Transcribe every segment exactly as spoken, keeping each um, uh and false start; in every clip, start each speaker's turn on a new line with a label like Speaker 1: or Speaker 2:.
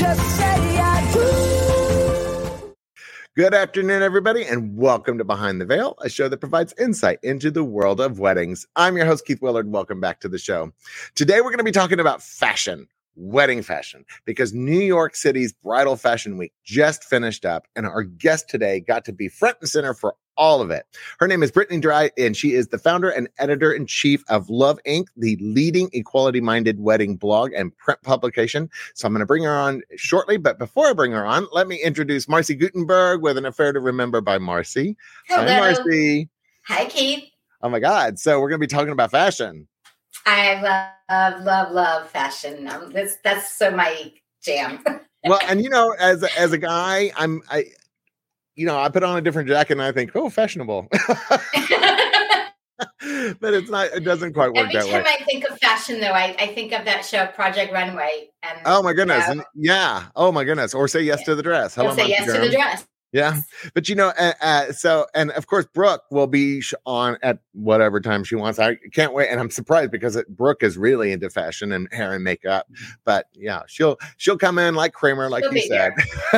Speaker 1: just say I do.
Speaker 2: Good afternoon, everybody, and welcome to Behind the Veil, a show that provides insight into the world of weddings. I'm your host, Keith Willard. Welcome back to the show. Today, we're going to be talking about fashion, wedding fashion, because New York City's Bridal Fashion Week just finished up, and our guest today got to be front and center for all of it. Her name is Brittany Dry, and she is the founder and editor-in-chief of Love Incorporated, the leading equality-minded wedding blog and print publication. So I'm going to bring her on shortly, but before I bring her on, let me introduce Marcy Gutenberg with An Affair to Remember by Marcy.
Speaker 3: Hello.
Speaker 2: Hi, Marcy.
Speaker 3: Hi, Keith.
Speaker 2: Oh, my God. So we're going to be talking about fashion.
Speaker 3: I love, love, love fashion. Um, that's, that's so my jam.
Speaker 2: Well, and, you know, as a, as a guy, I'm... I. You know, I put on a different jacket and I think, oh, fashionable. But it's not, it doesn't quite work
Speaker 3: Every
Speaker 2: that way.
Speaker 3: Every time I think of fashion, though, I, I think of that show, Project Runway. And
Speaker 2: oh, my goodness.
Speaker 3: You know,
Speaker 2: and, yeah. Oh, my goodness. Or Say Yes
Speaker 3: yeah.
Speaker 2: to the Dress. Hello,
Speaker 3: Or Say Yes
Speaker 2: Germ.
Speaker 3: to the Dress.
Speaker 2: Yeah. But, you know, uh, uh, so, and of course, Brooke will be sh- on at whatever time she wants. I can't wait. And I'm surprised because it, Brooke is really into fashion and hair and makeup. But yeah, she'll, she'll come in like Kramer, like
Speaker 3: She'll
Speaker 2: you said.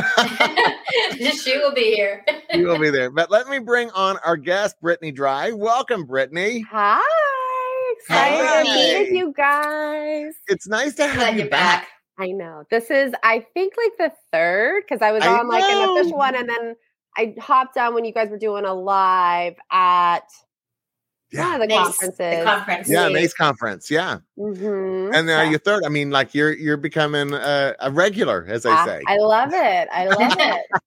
Speaker 3: She will be here.
Speaker 2: She will be there. But let me bring on our guest, Brittany Dry. Welcome, Brittany.
Speaker 4: Hi. Excited
Speaker 2: Hi.
Speaker 4: to be with you guys.
Speaker 2: It's nice to have
Speaker 3: Glad
Speaker 2: you
Speaker 3: you're
Speaker 2: back.
Speaker 3: back.
Speaker 4: I know. This is, I think, like the third, because I was
Speaker 2: I
Speaker 4: on like an
Speaker 2: know.
Speaker 4: official one, and then I hopped on when you guys were doing a live at
Speaker 2: Yeah.
Speaker 4: one of the
Speaker 3: Mace,
Speaker 4: conferences.
Speaker 3: The conference.
Speaker 2: Yeah, Mace Conference. Yeah.
Speaker 4: Mm-hmm.
Speaker 2: And now
Speaker 4: Yeah.
Speaker 2: you're third. I mean, like you're you're becoming a, a regular, as I
Speaker 4: I,
Speaker 2: say.
Speaker 4: I love it. I love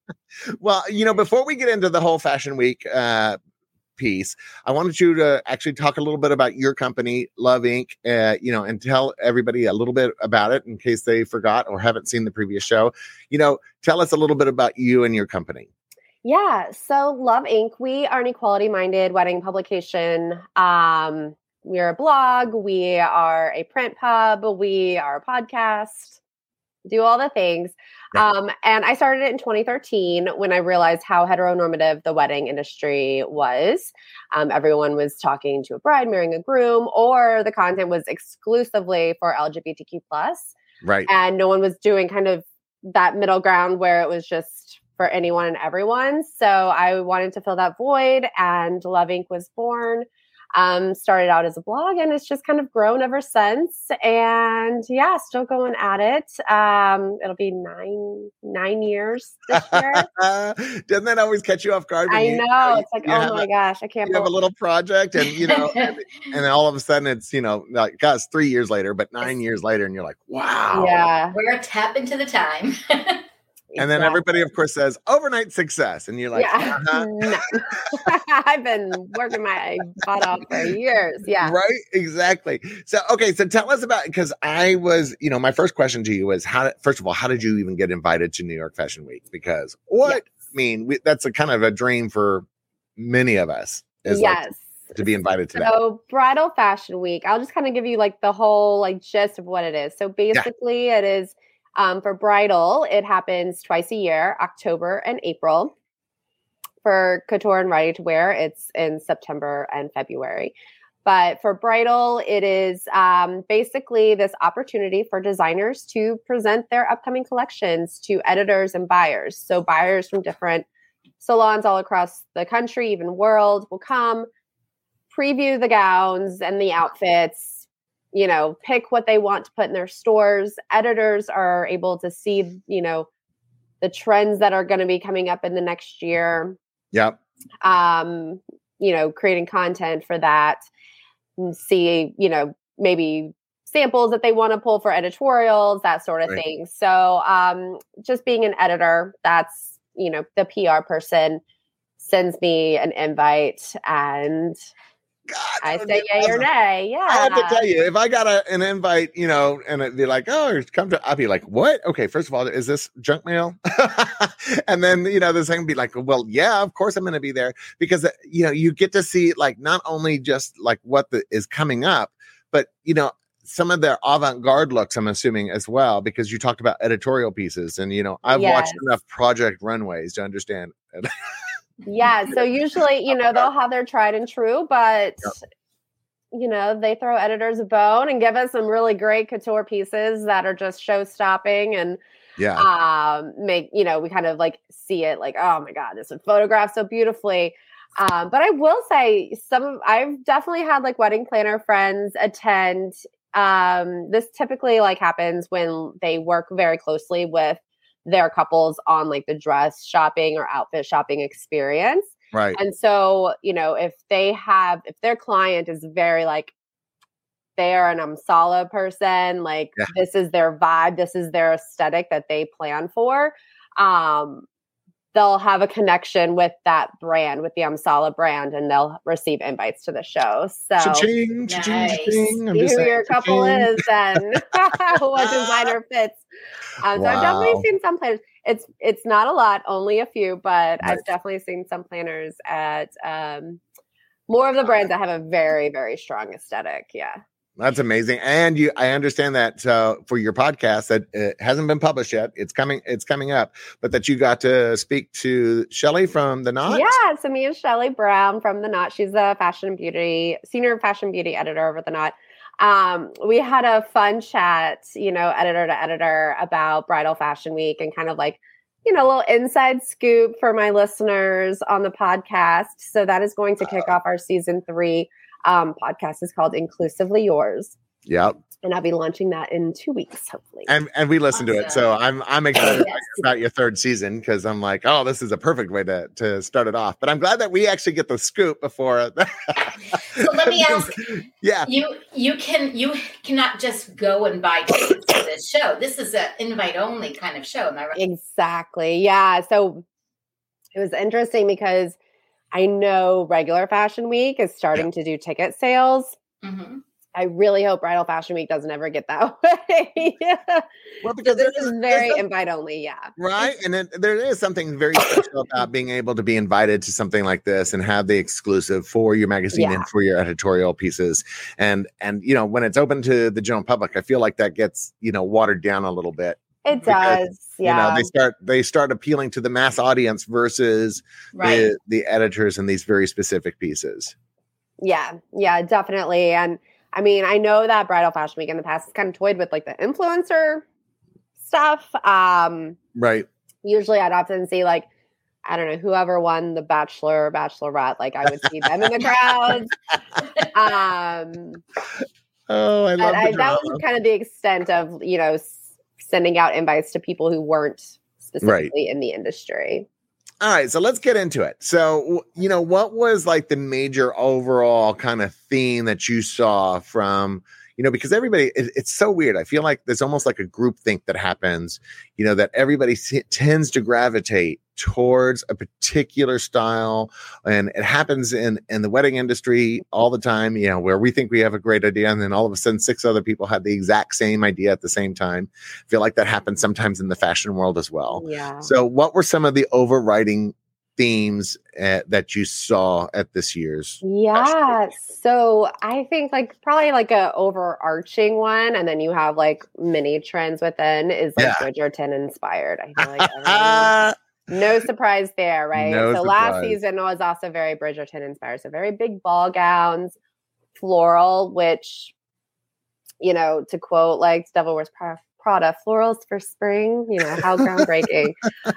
Speaker 4: it.
Speaker 2: Well, you know, before we get into the whole Fashion Week uh, piece, I wanted you to actually talk a little bit about your company, Love Incorporated, uh, you know, and tell everybody a little bit about it in case they forgot or haven't seen the previous show. You know, tell us a little bit about you and your company.
Speaker 4: Yeah. So Love Incorporated, we are an equality-minded wedding publication. Um, we're a blog. We are a print pub. We are a podcast. Do all the things.
Speaker 2: Yeah.
Speaker 4: Um, and I started it in twenty thirteen when I realized how heteronormative the wedding industry was. Um, everyone was talking to a bride, marrying a groom, or the content was exclusively for L G B T Q plus.
Speaker 2: Right.
Speaker 4: And no one was doing kind of that middle ground where it was just for anyone and everyone. So I wanted to fill that void, and Love Incorporated was born. Um, started out as a blog, and it's just kind of grown ever since. And yeah, still going at it. Um, it'll be nine nine years this year.
Speaker 2: Doesn't that always catch you off guard? when
Speaker 4: I
Speaker 2: you-
Speaker 4: know. It's like,
Speaker 2: you
Speaker 4: oh
Speaker 2: have
Speaker 4: my
Speaker 2: a-
Speaker 4: gosh, I can't
Speaker 2: You have a
Speaker 4: believe
Speaker 2: little project, and you know, and, and then all of a sudden it's you know, like guys, three years later, but nine years later, and you're like, wow.
Speaker 4: Yeah.
Speaker 3: We're a tap into the time.
Speaker 2: And then everybody, of course, says overnight success, and you're like,
Speaker 4: yeah.
Speaker 2: uh-huh.
Speaker 4: No. I've been working my butt off for years. Yeah.
Speaker 2: Right, exactly. So, okay, so tell us about, because I was, you know, my first question to you was, how? First of all, how did you even get invited to New York Fashion Week? Because what
Speaker 4: Yes.
Speaker 2: I mean, we, that's a kind of a dream for many of us, is
Speaker 4: Yes.
Speaker 2: like to be invited to that.
Speaker 4: So Bridal Fashion Week, I'll just kind of give you like the whole like gist of what it is. So basically it is um, for bridal, it happens twice a year, October and April. For couture and ready to wear, it's in September and February. But for bridal, it is um, basically this opportunity for designers to present their upcoming collections to editors and buyers. So buyers from different salons all across the country, even world, will come, preview the gowns and the outfits, you know, pick what they want to put in their stores. Editors are able to see, you know, the trends that are going to be coming up in the next year.
Speaker 2: Yep.
Speaker 4: Um, you know, creating content for that, and see, you know, maybe samples that they want to pull for editorials, that sort of
Speaker 2: Right.
Speaker 4: thing. So um, just being an editor, that's, you know, the P R person sends me an invite, and
Speaker 2: God,
Speaker 4: I
Speaker 2: that would
Speaker 4: say
Speaker 2: be
Speaker 4: yay or
Speaker 2: awesome.
Speaker 4: nay. Yeah.
Speaker 2: I have to tell you, if I got a, an invite, you know, and it'd be like, oh, come to, I'd be like, what? Okay, first of all, is this junk mail? And then, you know, the second be like, well, yeah, of course I'm going to be there, because, uh, you know, you get to see like not only just like what the, is coming up, but, you know, some of their avant-garde looks, I'm assuming as well, because you talked about editorial pieces, and, you know, I've
Speaker 4: Yes.
Speaker 2: watched enough Project Runways to understand.
Speaker 4: Yeah. So usually, you know, they'll have their tried and true, but
Speaker 2: Yep.
Speaker 4: you know, they throw editors a bone and give us some really great couture pieces that are just show stopping. And
Speaker 2: Yeah.
Speaker 4: Um, make, you know, we kind of like see it like, oh my God, this was photographed so beautifully. Um, but I will say some of, I've definitely had like wedding planner friends attend. Um, this typically like happens when they work very closely with their couples on like the dress shopping or outfit shopping experience.
Speaker 2: Right.
Speaker 4: And so, you know, if they have, if their client is very like, they're an Amsala person, like
Speaker 2: Yeah.
Speaker 4: this is their vibe, this is their aesthetic that they plan for. Um, they'll have a connection with that brand, with the Amsala brand, and they'll receive invites to the show. So
Speaker 2: Cha-ching, cha-ching,
Speaker 3: Nice.
Speaker 2: cha-ching. I'm
Speaker 4: see
Speaker 2: just
Speaker 4: who
Speaker 2: saying,
Speaker 4: your couple
Speaker 2: cha-ching.
Speaker 4: is and what designer fits. Um, so I've
Speaker 2: Wow.
Speaker 4: definitely seen some planners. It's it's not a lot, only a few, but
Speaker 2: Right.
Speaker 4: I've definitely seen some planners at um, more of the brands that have a very, very strong aesthetic. Yeah.
Speaker 2: That's amazing. And you, I understand that uh, for your podcast that it hasn't been published yet. It's coming, it's coming up, but that you got to speak to Shelly from The Knot.
Speaker 4: Yeah. So me and Shelly Brown from The Knot, she's a fashion beauty, senior fashion beauty editor over The Knot. Um, we had a fun chat, you know, editor to editor about Bridal Fashion Week and kind of like, you know, a little inside scoop for my listeners on the podcast. So that is going to kick off our season three. Um, podcast is called Inclusively Yours.
Speaker 2: Yep.
Speaker 4: And I'll be launching that in two weeks, hopefully.
Speaker 2: And and we listened to it. So I'm I'm excited
Speaker 3: Yes.
Speaker 2: about your third season because I'm like, oh, this is a perfect way to to start it off. But I'm glad that we actually get the scoop before.
Speaker 3: So let me ask,
Speaker 2: Yeah.
Speaker 3: you you can you cannot just go and buy tickets to this show. This is an invite only kind of show, am I right?
Speaker 4: Exactly. Yeah. So it was interesting because I know regular Fashion Week is starting to do ticket sales.
Speaker 3: Mm-hmm.
Speaker 4: I really hope Bridal Fashion Week doesn't ever get that way. Yeah.
Speaker 2: Well,
Speaker 4: So
Speaker 2: because
Speaker 4: this
Speaker 2: there's-
Speaker 4: is very
Speaker 2: there's
Speaker 4: invite only. Yeah.
Speaker 2: Right. And it, there is something very special about being able to be invited to something like this and have the exclusive for your magazine
Speaker 4: Yeah.
Speaker 2: and for your editorial pieces. And, and, you know, when it's open to the general public, I feel like that gets, you know, watered down a little bit.
Speaker 4: It
Speaker 2: Because,
Speaker 4: does. Yeah.
Speaker 2: You know, they start, they start appealing to the mass audience versus
Speaker 3: Right.
Speaker 2: the, the editors in these very specific pieces.
Speaker 4: Yeah, yeah, definitely. And I mean, I know that Bridal Fashion Week in the past has kind of toyed with like the influencer stuff. Um,
Speaker 2: Right.
Speaker 4: usually I'd often see like, I don't know, whoever won the Bachelor or Bachelorette, like I would see them in the crowds. Um,
Speaker 2: Oh, I love
Speaker 4: but I,
Speaker 2: the
Speaker 4: that was
Speaker 2: drama.
Speaker 4: kind of the extent of, you know, s- sending out invites to people who weren't specifically in the industry.
Speaker 2: All right, so let's get into it. So, w- you know, what was like the major overall kind of theme that you saw from, you know, because everybody, it, it's so weird. I feel like there's almost like a group think that happens, you know, that everybody se- tends to gravitate towards a particular style. And it happens in, in the wedding industry all the time, you know, where we think we have a great idea. And then all of a sudden, six other people have the exact same idea at the same time. I feel like that happens sometimes in the fashion world as well.
Speaker 4: Yeah.
Speaker 2: So, what were some of the overriding themes uh, that you saw at this year's?
Speaker 4: Yeah. So I think like probably like a overarching one, and then you have like mini trends within is like
Speaker 2: Yeah.
Speaker 4: Bridgerton inspired. I feel like everyone-
Speaker 2: Ah,
Speaker 4: no surprise there, right?
Speaker 2: No
Speaker 4: so last
Speaker 2: surprise.
Speaker 4: season was also very Bridgerton inspired. So very big ball gowns, floral, which, you know, to quote like Devil Wears Prada, Prada, florals for spring, you know, how groundbreaking.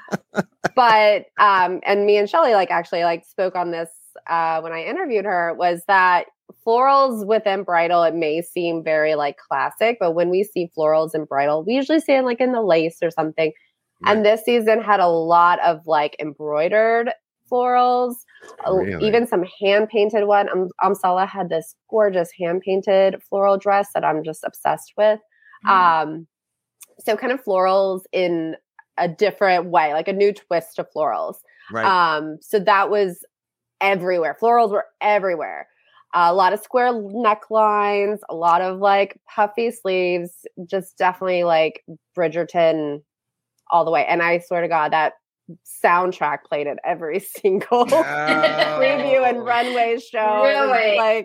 Speaker 4: But um, and me and Shelly like actually like spoke on this uh when I interviewed her, was that florals within bridal, it may seem very like classic, but when we see florals in bridal, we usually see it like in the lace or something. And this season had a lot of like embroidered florals, uh,
Speaker 2: Really?
Speaker 4: even some hand painted one. Um, Amsala had this gorgeous hand painted floral dress that I'm just obsessed with. Um, so kind of florals in a different way, like a new twist to florals.
Speaker 2: right.
Speaker 4: Um, so that was everywhere. Florals were everywhere. Uh, a lot of square necklines, a lot of like puffy sleeves, just definitely like Bridgerton all the way. And I swear to God, that soundtrack played at every single preview and
Speaker 2: Oh.
Speaker 4: runway show. It was
Speaker 3: Really?
Speaker 4: like,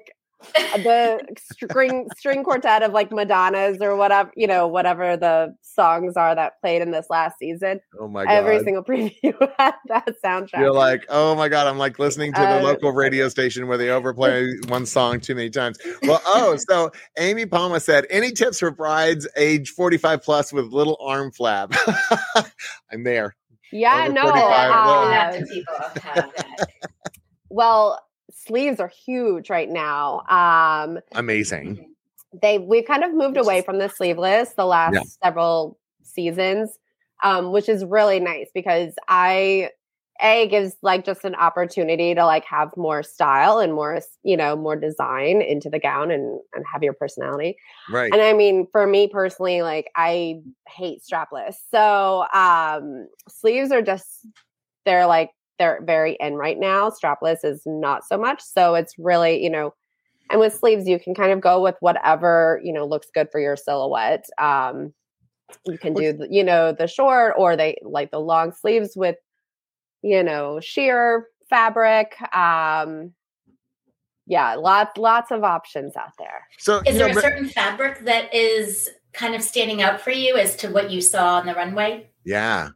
Speaker 4: the string string quartet of like Madonnas or whatever, you know, whatever the songs are that played in this last season.
Speaker 2: Oh my God.
Speaker 4: Every single preview had that soundtrack.
Speaker 2: You're like, oh my God, I'm like listening to the
Speaker 4: Uh,
Speaker 2: local radio station where they overplay one song too many times. Well, oh, so Amy Palma said, any tips for brides age forty-five plus with little arm flab? I'm there.
Speaker 4: Yeah,
Speaker 2: Over
Speaker 4: no.
Speaker 2: forty-five,
Speaker 4: uh,
Speaker 3: Lots of people have that.
Speaker 4: well, sleeves are huge right now. Um,
Speaker 2: Amazing.
Speaker 4: they we've kind of moved away from the sleeveless the last
Speaker 2: Yeah.
Speaker 4: several seasons, um, which is really nice because I a gives like just an opportunity to like have more style and more, you know, more design into the gown and and have your personality.
Speaker 2: Right.
Speaker 4: And I mean, for me personally, like I hate strapless, so um, sleeves are just they're like they're very in right now. Strapless is not so much, so it's really, you know. And with sleeves, you can kind of go with whatever, you know, looks good for your silhouette. Um, you can do, the, you know, the short or they like the long sleeves with, you know, sheer fabric. Um, yeah, lots, lots of options out there.
Speaker 2: So,
Speaker 3: Is
Speaker 2: you
Speaker 3: there
Speaker 2: know,
Speaker 3: a
Speaker 2: but-
Speaker 3: certain fabric that is kind of standing out for you as to what you saw on the runway?
Speaker 2: yeah.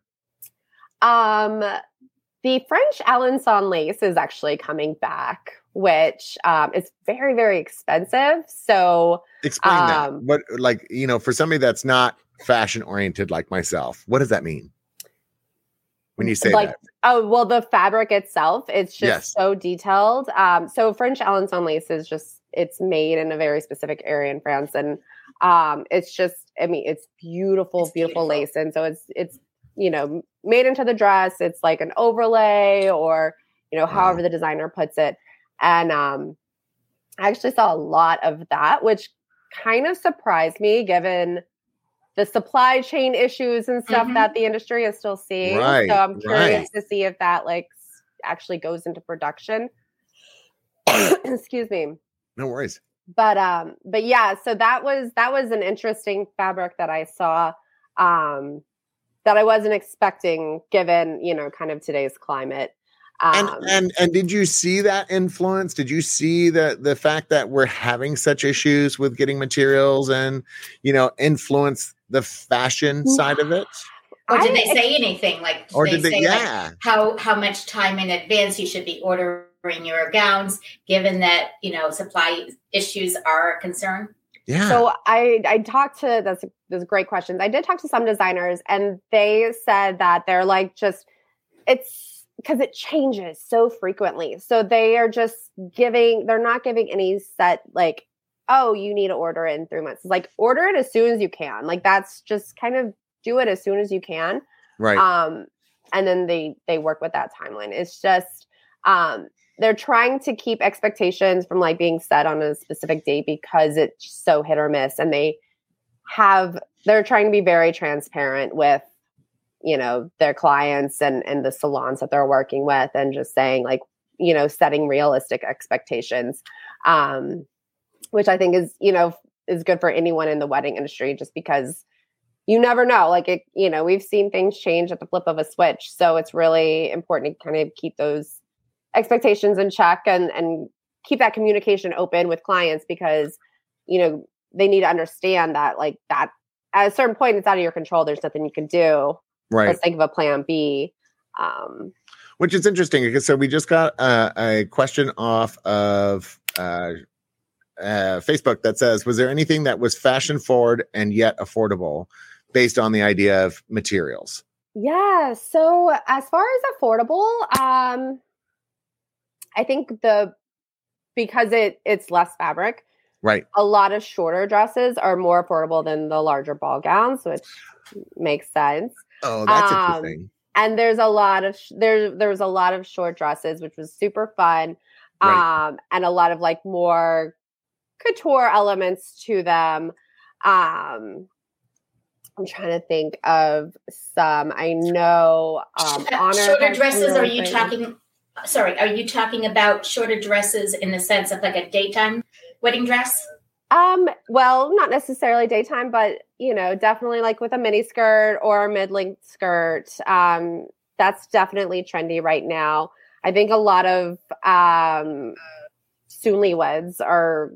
Speaker 4: Um, the French Alençon lace is actually coming back, which um, is very, very expensive. So
Speaker 2: Explain that.
Speaker 4: Um,
Speaker 2: What, like, you know, for somebody that's not fashion oriented like myself, what does that mean when you say
Speaker 4: like,
Speaker 2: that?
Speaker 4: oh, well, the fabric itself, it's just
Speaker 2: Yes.
Speaker 4: so detailed. Um, so French Alençon lace is just, it's made in a very specific area in France. And um, it's just, I mean, it's beautiful,
Speaker 3: It's
Speaker 4: beautiful,
Speaker 3: beautiful.
Speaker 4: lace. And so it's, it's, you know, made into the dress. It's like an overlay or, you know,
Speaker 2: Wow.
Speaker 4: however the designer puts it. And um, I actually saw a lot of that, which kind of surprised me given the supply chain issues and stuff
Speaker 3: Mhm.
Speaker 4: that the industry is still seeing.
Speaker 2: Right,
Speaker 4: So I'm curious
Speaker 2: right.
Speaker 4: to see if that like s- actually goes into production. Excuse me.
Speaker 2: No worries.
Speaker 4: But um, but yeah, so that was that was an interesting fabric that I saw um that I wasn't expecting given, you know, kind of today's climate.
Speaker 2: And
Speaker 4: Um,
Speaker 2: and and did you see that influence? Did you see the the fact that we're having such issues with getting materials and, you know, influence the fashion side of it?
Speaker 3: Or did
Speaker 4: I-
Speaker 3: they say anything? Like,
Speaker 2: Or
Speaker 3: they
Speaker 2: did they?
Speaker 3: say like
Speaker 2: Yeah.
Speaker 3: how how much time in advance you should be ordering your gowns, given that you know supply issues are a concern?
Speaker 2: Yeah.
Speaker 4: So I I talked to that's those great questions. I did talk to some designers and they said that they're like just it's because it changes so frequently. So they are just giving they're not giving any set like, oh, you need to order it in three months. It's like order it as soon as you can. Like that's just kind of do it as soon as you can.
Speaker 2: right.
Speaker 4: Um and then they they work with that timeline. It's just um they're trying to keep expectations from like being set on a specific date because it's so hit or miss. And they have, they're trying to be very transparent with, you know, their clients and, and the salons that they're working with and just saying like, you know, setting realistic expectations, um, which I think is, you know, is good for anyone in the wedding industry just because you never know. Like it, you know, we've seen things change at the flip of a switch. So it's really important to kind of keep those expectations in check and and keep that communication open with clients because you know they need to understand that like that at a certain point it's out of your control. There's nothing you can do.
Speaker 2: Right.
Speaker 4: Let's think of a plan B. Um,
Speaker 2: Which is interesting because so we just got uh, a question off of uh, uh, Facebook that says, was there anything that was fashion forward and yet affordable based on the idea of materials?
Speaker 4: yeah. So as far as affordable, um, I think the because it it's less fabric.
Speaker 2: Right.
Speaker 4: A lot of shorter dresses are more affordable than the larger ball gowns, which makes sense.
Speaker 2: Oh, that's
Speaker 4: Um,
Speaker 2: interesting.
Speaker 4: And there's a lot of sh- there there was a lot of short dresses, which was super fun,
Speaker 2: Right.
Speaker 4: um, and a lot of like more couture elements to them. Um, I'm trying to think of some. I know um,
Speaker 3: Uh,
Speaker 4: Honor
Speaker 3: shorter
Speaker 4: has some
Speaker 3: dresses?
Speaker 4: really
Speaker 3: Are you
Speaker 4: great-
Speaker 3: talking? Sorry, are you talking about shorter dresses in the sense of like a daytime wedding dress?
Speaker 4: Um, well, not necessarily daytime, but you know, definitely like with a mini skirt or a mid-length skirt. Um, that's definitely trendy right now. I think a lot of um soonly-weds are,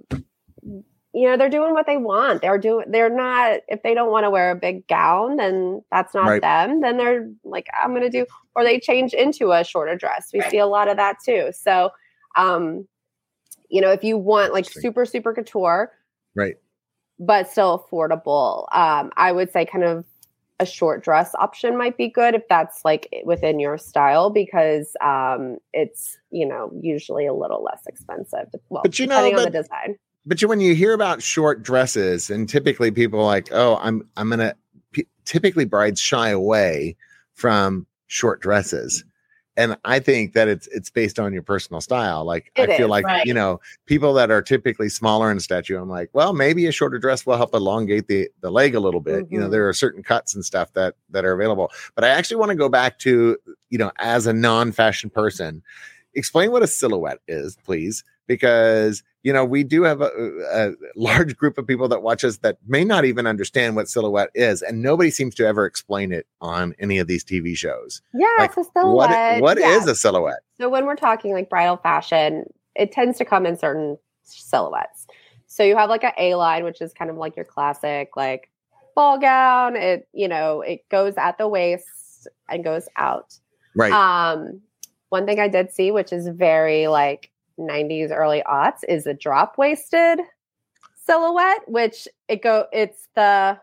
Speaker 4: you know, they're doing what they want. They're doing, they're not, if they don't want to wear a big gown, then that's not
Speaker 2: Right.
Speaker 4: them. Then they're like, I'm going to do, or they change into a shorter dress. We
Speaker 3: Right.
Speaker 4: see a lot of that too. So, um, you know, if you want like
Speaker 2: Interesting.
Speaker 4: super, super couture,
Speaker 2: Right.
Speaker 4: but still affordable, um, I would say kind of a short dress option might be good if that's like within your style, because um, it's, you know, usually a little less expensive. Well,
Speaker 2: But you know,
Speaker 4: depending on
Speaker 2: but-
Speaker 4: the design.
Speaker 2: But you, when you hear about short dresses, and typically people are like, oh, I'm I'm gonna. P- typically, brides shy away from short dresses, and I think that it's it's based on your personal style. Like
Speaker 4: It
Speaker 2: I feel
Speaker 4: is,
Speaker 2: like
Speaker 3: right.
Speaker 2: you know people that are typically smaller in stature. I'm like, well, maybe a shorter dress will help elongate the the leg a little bit. You know,
Speaker 4: Mhm.
Speaker 2: there are certain cuts and stuff that that are available. But I actually want to go back to, you know, as a non-fashion person, explain what a silhouette is, please, because you know we do have a, a large group of people that watch us that may not even understand what silhouette is, and nobody seems to ever explain it on any of these T V shows.
Speaker 4: Yeah,
Speaker 2: Like,
Speaker 4: it's a silhouette.
Speaker 2: What what
Speaker 4: yeah.
Speaker 2: is a silhouette?
Speaker 4: So when we're talking like bridal fashion, it tends to come in certain silhouettes. So you have like a A line, which is kind of like your classic like ball gown. It, you know, it goes at the waist and goes out.
Speaker 2: Right.
Speaker 4: Um, one thing I did see, which is very like nineties, early aughts, is a drop waisted silhouette, which it go it's the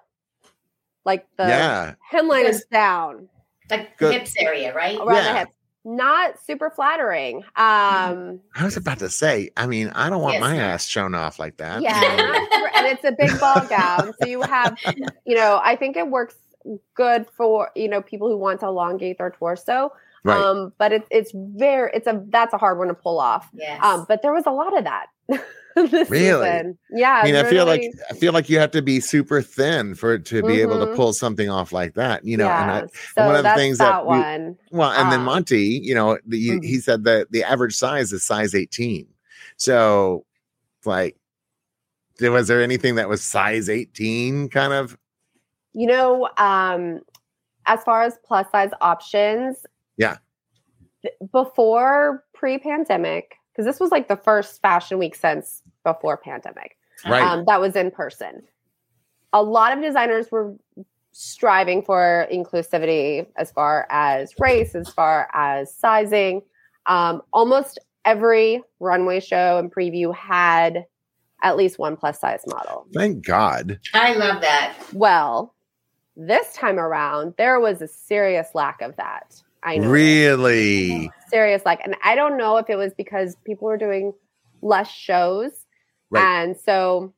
Speaker 4: like the
Speaker 2: yeah.
Speaker 4: hemline
Speaker 3: Yes.
Speaker 4: is down
Speaker 3: Like
Speaker 2: Good.
Speaker 3: the hips area, right?
Speaker 4: around
Speaker 2: Yeah.
Speaker 4: the hips. Not super flattering. Um
Speaker 2: I was about to say, I mean, I don't want
Speaker 3: Yes.
Speaker 2: my ass shown off like that.
Speaker 4: yeah, not super- and it's a big ball gown. So you have, you know, I think it works good for, you know, people who want to elongate their torso.
Speaker 2: Right.
Speaker 4: Um, but it's it's very it's a that's a hard one to pull off.
Speaker 3: Yes.
Speaker 4: Um, but there was a lot of that this
Speaker 2: Really?
Speaker 4: season. Yeah.
Speaker 2: I mean, I feel like
Speaker 4: really-
Speaker 2: I feel like you have to be super thin for it to be able to
Speaker 4: Mhm.
Speaker 2: pull something off like that. You know, and I,
Speaker 4: yeah. So
Speaker 2: one of the
Speaker 4: that's
Speaker 2: things
Speaker 4: that
Speaker 2: that we-
Speaker 4: one.
Speaker 2: well, and then
Speaker 4: Um,
Speaker 2: Monty, you know, the,
Speaker 4: Mhm.
Speaker 2: he said that the average size is size eighteen. So, like, there was there anything that was size eighteen kind of?
Speaker 4: You know, um, as far as plus size options,
Speaker 2: Yeah.
Speaker 4: th- before pre-pandemic, because this was like the first fashion week since before pandemic,
Speaker 2: Right.
Speaker 4: um, that was in person. A lot of designers were striving for inclusivity as far as race, as far as sizing. Um, almost every runway show and preview had at least one plus size model.
Speaker 2: Thank God.
Speaker 3: I love that.
Speaker 4: Well, this time around, there was a serious lack of that. I know.
Speaker 2: Really?
Speaker 4: Serious lack. And I don't know if it was because people were doing less shows.
Speaker 2: Right.
Speaker 4: And so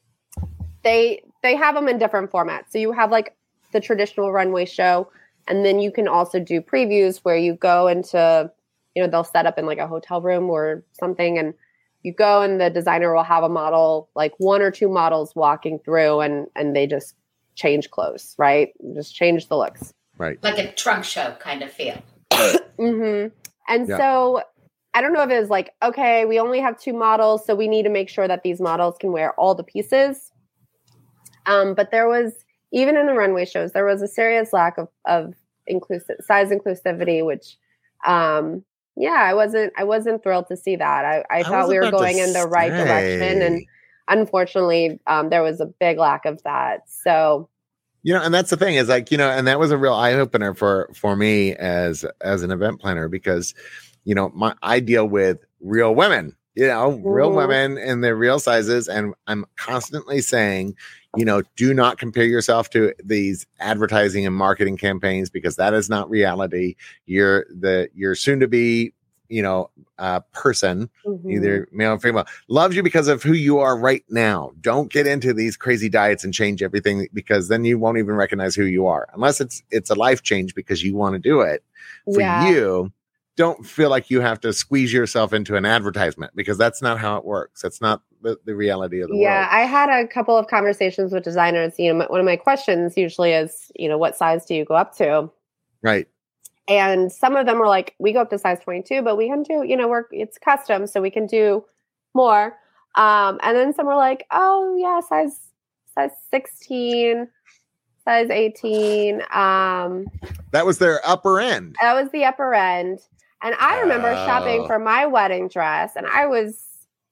Speaker 4: they they have them in different formats. So you have like the traditional runway show, and then you can also do previews where you go into, you know, they'll set up in like a hotel room or something, and you go and the designer will have a model, like one or two models walking through, and and they just change clothes, right? Just change the looks.
Speaker 2: Right.
Speaker 3: Like a trunk show kind of feel.
Speaker 4: Mm-hmm. And
Speaker 2: Yeah.
Speaker 4: so I don't know if it was like, okay, we only have two models, so we need to make sure that these models can wear all the pieces. Um, but there was, even in the runway shows, there was a serious lack of, of inclusive size inclusivity, which, um, yeah, I wasn't, I wasn't thrilled to see that. I, I,
Speaker 2: I
Speaker 4: thought
Speaker 2: was
Speaker 4: we were
Speaker 2: about to
Speaker 4: going in the right direction, and
Speaker 2: say.
Speaker 4: unfortunately, um, there was a big lack of that. So,
Speaker 2: You know, and that's the thing is like, you know, and that was a real eye opener for for me as as an event planner, because, you know, my I deal with real women, you know, real
Speaker 4: Mhm.
Speaker 2: women in their real sizes, and I'm constantly saying, you know, do not compare yourself to these advertising and marketing campaigns, because that is not reality. You're the you're soon to be, you know, uh, person,
Speaker 4: mhm.
Speaker 2: either male or female, loves you because of who you are right now. Don't get into these crazy diets and change everything, because then you won't even recognize who you are, unless it's it's a life change because you want to do it for
Speaker 4: Yeah.
Speaker 2: you. Don't feel like you have to squeeze yourself into an advertisement, because that's not how it works. That's not the, the reality of the
Speaker 4: Yeah,
Speaker 2: world.
Speaker 4: I had a couple of conversations with designers. You know, my, one of my questions usually is, you know, what size do you go up to?
Speaker 2: Right.
Speaker 4: And some of them were like, we go up to size twenty-two, but we can do, you know, we're it's custom, so we can do more. Um, and then some were like, oh yeah, size size sixteen, size eighteen. Um,
Speaker 2: That was their upper end.
Speaker 4: that was the upper end. And I remember shopping
Speaker 2: Oh.
Speaker 4: for my wedding dress, and I was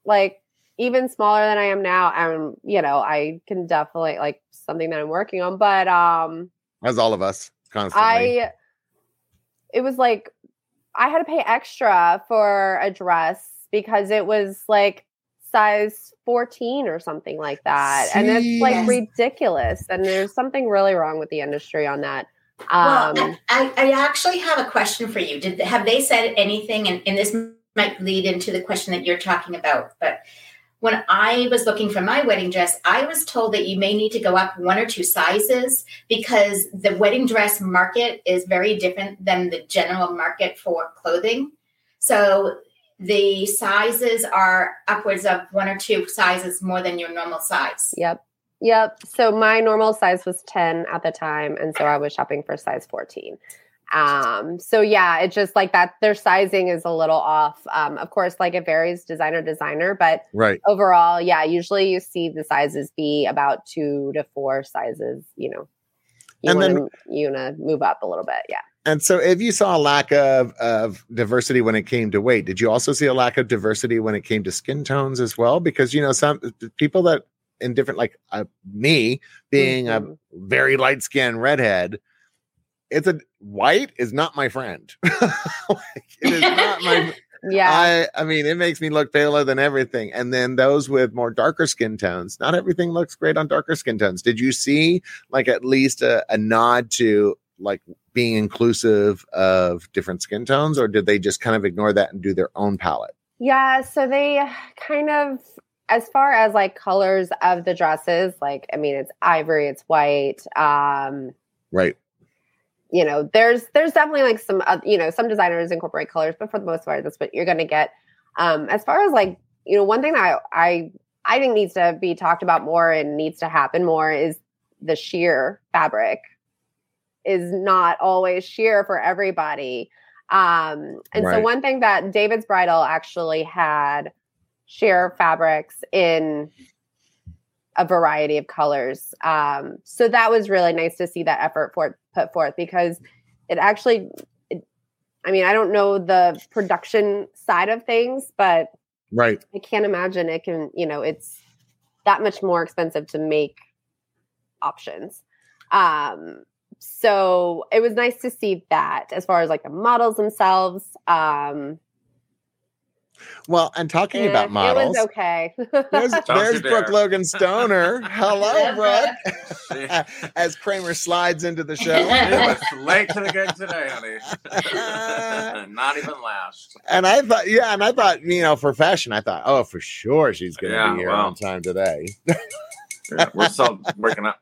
Speaker 4: like even smaller than I am now. And, you know, I can definitely like something that I'm working on, but, um,
Speaker 2: as all of us constantly,
Speaker 4: I, it was like, I had to pay extra for a dress because it was like size fourteen or something like that.
Speaker 2: See?
Speaker 4: And it's like
Speaker 3: Yes.
Speaker 4: ridiculous. And there's something really wrong with the industry on that.
Speaker 3: Well,
Speaker 4: Um,
Speaker 3: I, I actually have a question for you. Did have they said anything? And, and this might lead into the question that you're talking about. But when I was looking for my wedding dress, I was told that you may need to go up one or two sizes because the wedding dress market is very different than the general market for clothing. So the sizes are upwards of one or two sizes more than your normal size.
Speaker 4: Yep. Yep. So my normal size was ten at the time. And so I was shopping for size fourteen. Um, so yeah, it's just like that. Their sizing is a little off. Um, of course, like it varies designer designer, but
Speaker 2: right.
Speaker 4: overall, yeah, usually you see the sizes be about two to four sizes, you know, you
Speaker 2: And
Speaker 4: want
Speaker 2: then-
Speaker 4: to, you want to move up a little bit. Yeah.
Speaker 2: And so if you saw a lack of, of diversity when it came to weight, did you also see a lack of diversity when it came to skin tones as well? Because, you know, some people that in different, like uh, me being
Speaker 4: Mhm.
Speaker 2: a very light skinned redhead, it's a white is not my friend. Like, it is not my,
Speaker 4: Yeah.
Speaker 2: I, I mean, it makes me look paler than everything. And then those with more darker skin tones, not everything looks great on darker skin tones. Did you see like at least a, a nod to like being inclusive of different skin tones, or did they just kind of ignore that and do their own palette?
Speaker 4: Yeah, so they kind of, as far as like colors of the dresses, like, I mean, it's ivory, it's white. Um,
Speaker 2: Right.
Speaker 4: you know, there's there's definitely like some, uh, you know, some designers incorporate colors, but for the most part, that's what you're going to get. Um, as far as like, you know, one thing that I, I I think needs to be talked about more and needs to happen more is the sheer fabric is not always sheer for everybody. Um, and so
Speaker 2: Right.
Speaker 4: one thing that David's Bridal actually had sheer fabrics in a variety of colors. Um, so that was really nice to see that effort for, put forth because it actually, it, I mean, I don't know the production side of things, but
Speaker 2: Right.
Speaker 4: I can't imagine it can, you know, it's that much more expensive to make options. Um, so it was nice to see that as far as like the models themselves. Um,
Speaker 2: Well, and talking
Speaker 4: eh,
Speaker 2: about models,
Speaker 4: it was okay.
Speaker 2: there's,
Speaker 5: Don't
Speaker 2: there's
Speaker 5: you
Speaker 2: Brooke
Speaker 5: dare.
Speaker 2: Logan Stoner. Hello,
Speaker 3: Hello,
Speaker 2: Brooke. As Kramer slides into the show.
Speaker 5: It was late to the game today, honey. Not even last.
Speaker 2: And I thought, yeah, and I thought, you know, for fashion, I thought, oh, for sure she's going to
Speaker 5: Yeah,
Speaker 2: be here
Speaker 5: well.
Speaker 2: on time today.
Speaker 5: Yeah, we're still working up.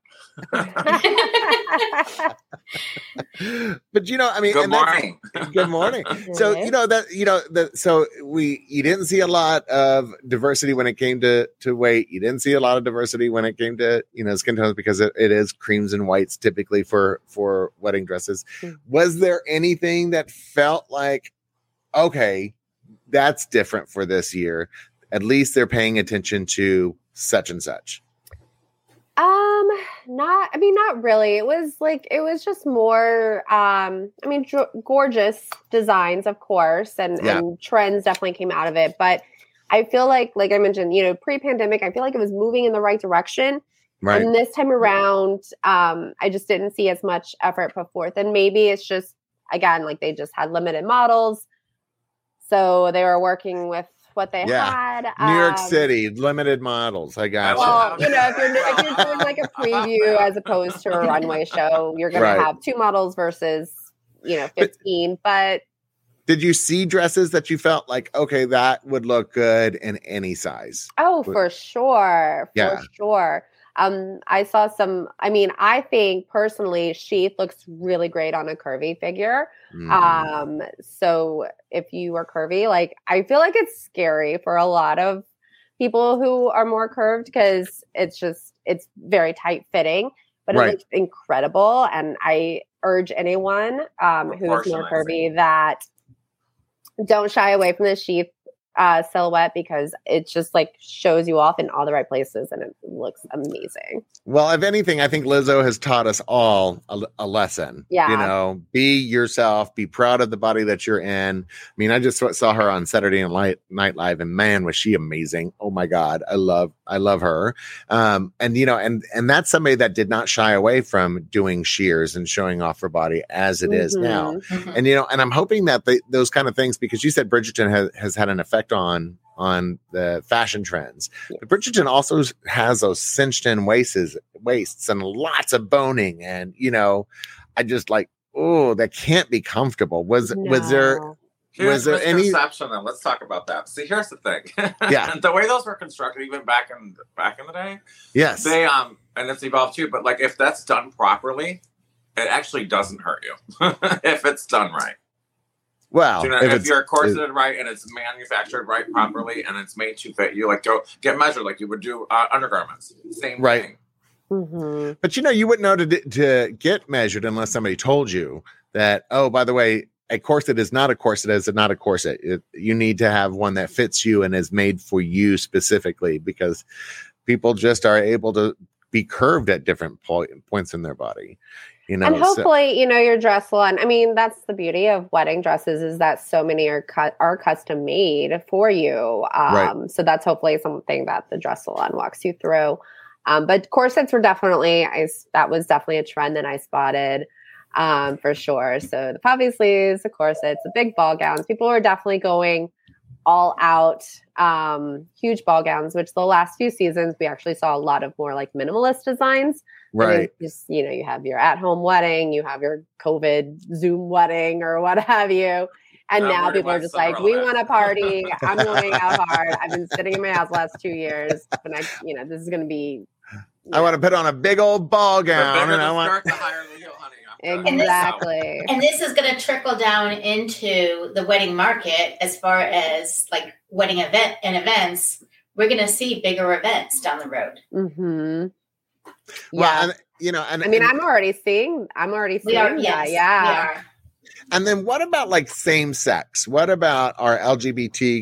Speaker 2: But you know, I mean,
Speaker 5: Good
Speaker 2: and that's-
Speaker 5: morning.
Speaker 2: Good morning. So you know that you know that so we you didn't see a lot of diversity when it came to to weight. You didn't see a lot of diversity when it came to you know skin tones because it, it is creams and whites typically for for wedding dresses.
Speaker 4: Mm.
Speaker 2: Was there anything that felt like okay, that's different for this year? At least they're paying attention to such and such.
Speaker 4: Um, not, I mean, not really. It was like, it was just more, um, I mean, dr- gorgeous designs, of course, and,
Speaker 2: Yeah.
Speaker 4: and trends definitely came out of it. But I feel like, like I mentioned, you know, pre-pandemic, I feel like it was moving in the right direction.
Speaker 2: Right.
Speaker 4: And this time around, um, I just didn't see as much effort put forth. And maybe it's just, again, like they just had limited models. So they were working with what they
Speaker 2: Yeah.
Speaker 4: had.
Speaker 2: New York
Speaker 4: Um,
Speaker 2: City, limited models. I got
Speaker 4: Well,
Speaker 2: you.
Speaker 4: you know, if you're if you're doing like a preview as opposed to a runway show, you're going
Speaker 2: Right.
Speaker 4: to have two models versus, you know,
Speaker 2: But-
Speaker 4: fifteen. But
Speaker 2: Did you see dresses that you felt like, okay, that would look good in any size?
Speaker 4: oh,
Speaker 2: But-
Speaker 4: for sure, for
Speaker 2: Yeah.
Speaker 4: sure. Um, I saw some. I mean, I think personally, Sheath looks really great on a curvy figure.
Speaker 2: Mhm.
Speaker 4: Um, so if you are curvy, like I feel like it's scary for a lot of people who are more curved because it's just it's very tight fitting, but
Speaker 2: Right.
Speaker 4: it looks incredible. And I urge anyone um, who's more
Speaker 5: Proportionizing.
Speaker 4: curvy that don't shy away from the sheath uh, silhouette because it just like shows you off in all the right places and it looks amazing.
Speaker 2: Well, if anything, I think Lizzo has taught us all a, a lesson.
Speaker 4: Yeah.
Speaker 2: You know, be yourself, be proud of the body that you're in. I mean, I just saw her on Saturday Night Live and man, was she amazing. Oh my God. I love, I love her. Um, and you know, and, and that's somebody that did not shy away from doing sheers and showing off her body as it mm-hmm. is now.
Speaker 3: Mm-hmm.
Speaker 2: And, you know, and I'm hoping that the, those kind of things, because you said Bridgerton has, has had an effect on on the fashion trends.
Speaker 4: Yes.
Speaker 2: But Bridgerton also has those cinched in waists, waists and lots of boning. And, you know, I just like, oh, that can't be comfortable. Was
Speaker 4: no.
Speaker 2: was there
Speaker 5: Here's
Speaker 2: was there any
Speaker 5: misconception then? Let's talk about that. See, here's the thing.
Speaker 2: Yeah.
Speaker 5: The way those were constructed, even back in back in the day,
Speaker 2: yes.
Speaker 5: They um and it's evolved too, but like if that's done properly, it actually doesn't hurt you if it's done right.
Speaker 2: Well,
Speaker 5: you know,
Speaker 2: if,
Speaker 5: if you're corseted
Speaker 2: it,
Speaker 5: right and it's manufactured right properly and it's made to fit you, like go get measured like you would do uh, undergarments. Same
Speaker 2: right.
Speaker 5: thing.
Speaker 4: Mm-hmm.
Speaker 2: But you know, you wouldn't know to to get measured unless somebody told you that. Oh, by the way, a corset is not a corset. Is not a corset. It, you need to have one that fits you and is made for you specifically, because people just are able to be curved at different po- points in their body. You know,
Speaker 4: and hopefully,
Speaker 2: so.
Speaker 4: you know, your dress salon. I mean, that's the beauty of wedding dresses is that so many are cut are custom made for you. Um,
Speaker 2: right.
Speaker 4: So that's hopefully something that the dress salon walks you through. Um, but corsets were definitely, I, that was definitely a trend that I spotted um, for sure. So the puffy sleeves, the corsets, the big ball gowns. People were definitely going all out, um, huge ball gowns. Which the last few seasons we actually saw a lot of more like minimalist designs.
Speaker 2: Right.
Speaker 4: I mean, just, you know, you have your at-home wedding, you have your COVID Zoom wedding or what have you. And
Speaker 5: No,
Speaker 4: now
Speaker 5: we're
Speaker 4: people are
Speaker 5: like
Speaker 4: just like, we
Speaker 5: Cinderella.
Speaker 4: want to party. I'm going out hard. I've been sitting in my house the last two years. And I, you know, this is going to be.
Speaker 2: I want to put on a big old ball
Speaker 5: The
Speaker 2: gown.
Speaker 5: bigger
Speaker 2: And
Speaker 5: the
Speaker 2: I want.
Speaker 5: skirt, the higher the heel, honey. I'm telling you.
Speaker 4: Exactly.
Speaker 3: And this is going to trickle down into the wedding market as far as like wedding event and events. We're going to see bigger events down the road.
Speaker 4: Mm-hmm.
Speaker 2: Well,
Speaker 4: Yeah.
Speaker 2: and, you know, and
Speaker 4: I mean,
Speaker 2: and,
Speaker 4: I'm already seeing, I'm already
Speaker 3: We
Speaker 4: seeing
Speaker 3: are,
Speaker 4: that.
Speaker 3: yes,
Speaker 4: Yeah.
Speaker 3: we are.
Speaker 2: and then what about like same sex? What about our L G B T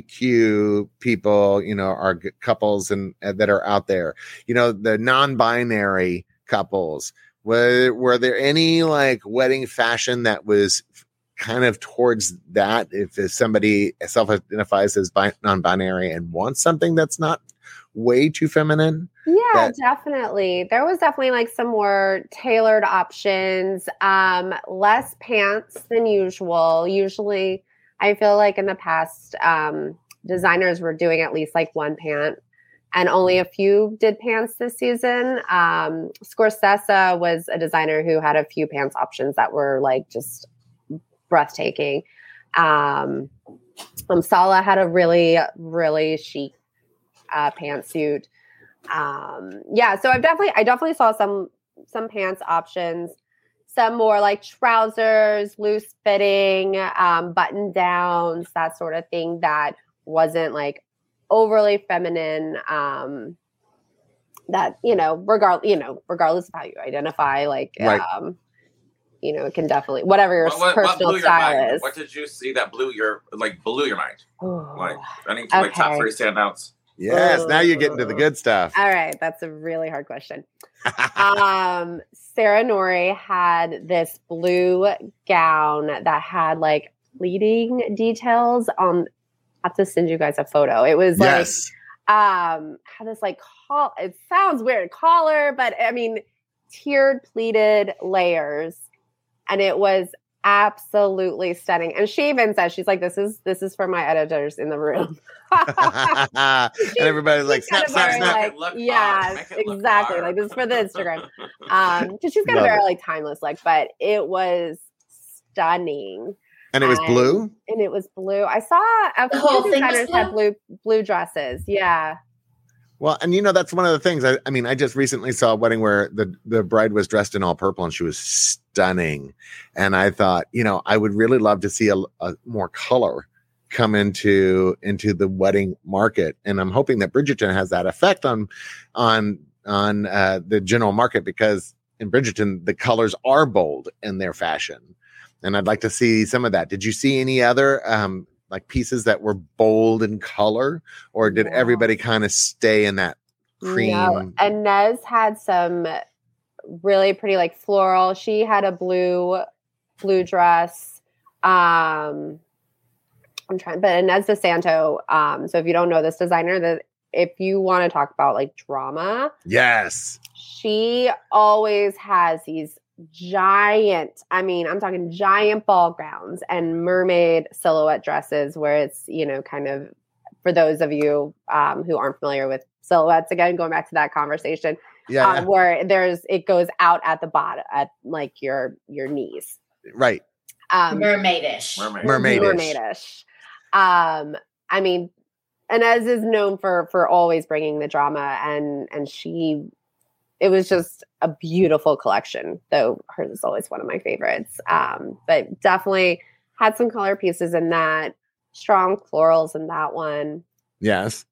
Speaker 2: Q people? You know, our g- couples and uh, that are out there. You know, the non-binary couples. Were were there any like wedding fashion that was kind of towards that? If somebody self-identifies as bi- non-binary and wants something that's not way too feminine.
Speaker 4: Yeah,
Speaker 2: that-
Speaker 4: definitely. There was definitely like some more tailored options, um, less pants than usual. Usually, I feel like in the past, um, designers were doing at least like one pant, and only a few did pants this season. Um, Scorsese was a designer who had a few pants options that were like just breathtaking. Um, um Sala had a really, really chic uh, pantsuit. Um, yeah, so I've definitely, I definitely saw some, some pants options, some more like trousers, loose fitting, um, button downs, that sort of thing that wasn't like overly feminine. Um, that, you know, regard, you know, regardless of how you identify, like,
Speaker 2: Right.
Speaker 4: um, you know, it can definitely, whatever your
Speaker 5: What, what, what
Speaker 4: personal
Speaker 5: blew your
Speaker 4: style
Speaker 5: mind?
Speaker 4: is.
Speaker 5: What did you see that blew your like blew your mind?
Speaker 4: Ooh.
Speaker 5: Like any like top
Speaker 4: Okay.
Speaker 5: three standouts?
Speaker 2: Yes, now you're getting to the good stuff.
Speaker 4: All right, that's a really hard question. um, Sarah Nori had this blue gown that had like pleating details on. I have to send you guys a photo. It was
Speaker 2: Yes.
Speaker 4: like um had this like col- it sounds weird collar, but I mean tiered pleated layers, and it was absolutely stunning. And she even says, she's like, this is this is for my editors in the room.
Speaker 2: and everybody's like,
Speaker 4: she's
Speaker 2: snap,
Speaker 4: kind of
Speaker 2: snap,
Speaker 4: very,
Speaker 2: snap.
Speaker 4: like,
Speaker 5: Make it look
Speaker 4: yeah,
Speaker 5: hard. Make it look
Speaker 4: exactly.
Speaker 5: hard.
Speaker 4: Like this is for the Instagram. Um, because she's got a
Speaker 2: Love
Speaker 4: very
Speaker 2: it.
Speaker 4: like timeless look, but it was stunning.
Speaker 2: And it was
Speaker 4: And-
Speaker 2: blue.
Speaker 4: And it was blue. I saw a
Speaker 3: The whole
Speaker 4: few
Speaker 3: thing was
Speaker 4: designers had blue blue dresses. Yeah.
Speaker 2: Well, and you know, that's one of the things. I, I mean, I just recently saw a wedding where the, the bride was dressed in all purple and she was stunning. And I thought, you know, I would really love to see a, a more color come into into the wedding market. And I'm hoping that Bridgerton has that effect on on on uh, the general market, because in Bridgerton, the colors are bold in their fashion. And I'd like to see some of that. Did you see any other um, like pieces that were bold in color, or did
Speaker 4: Yeah.
Speaker 2: everybody kind of stay in that cream?
Speaker 4: No. And Nez had some really pretty like floral. She had a blue blue dress. Um, I'm trying, but Inez DeSanto. Um, so if you don't know this designer, that if you want to talk about like drama,
Speaker 2: Yes.
Speaker 4: she always has these giant, I mean, I'm talking giant ball gowns and mermaid silhouette dresses where it's, you know, kind of for those of you um, who aren't familiar with silhouettes, again, going back to that conversation,
Speaker 2: Yeah.
Speaker 4: uh,
Speaker 2: yeah.
Speaker 4: where there's, it goes out at the bottom, at like your, your knees.
Speaker 2: Right.
Speaker 4: Um,
Speaker 3: Mermaidish.
Speaker 5: Mermaid.
Speaker 2: Mermaidish.
Speaker 4: Mermaidish. Um, I mean, Inez is known for for always bringing the drama, and and she, it was just a beautiful collection. Though hers is always one of my favorites. Um, but definitely had some color pieces in that, strong florals in that one.
Speaker 2: Yes.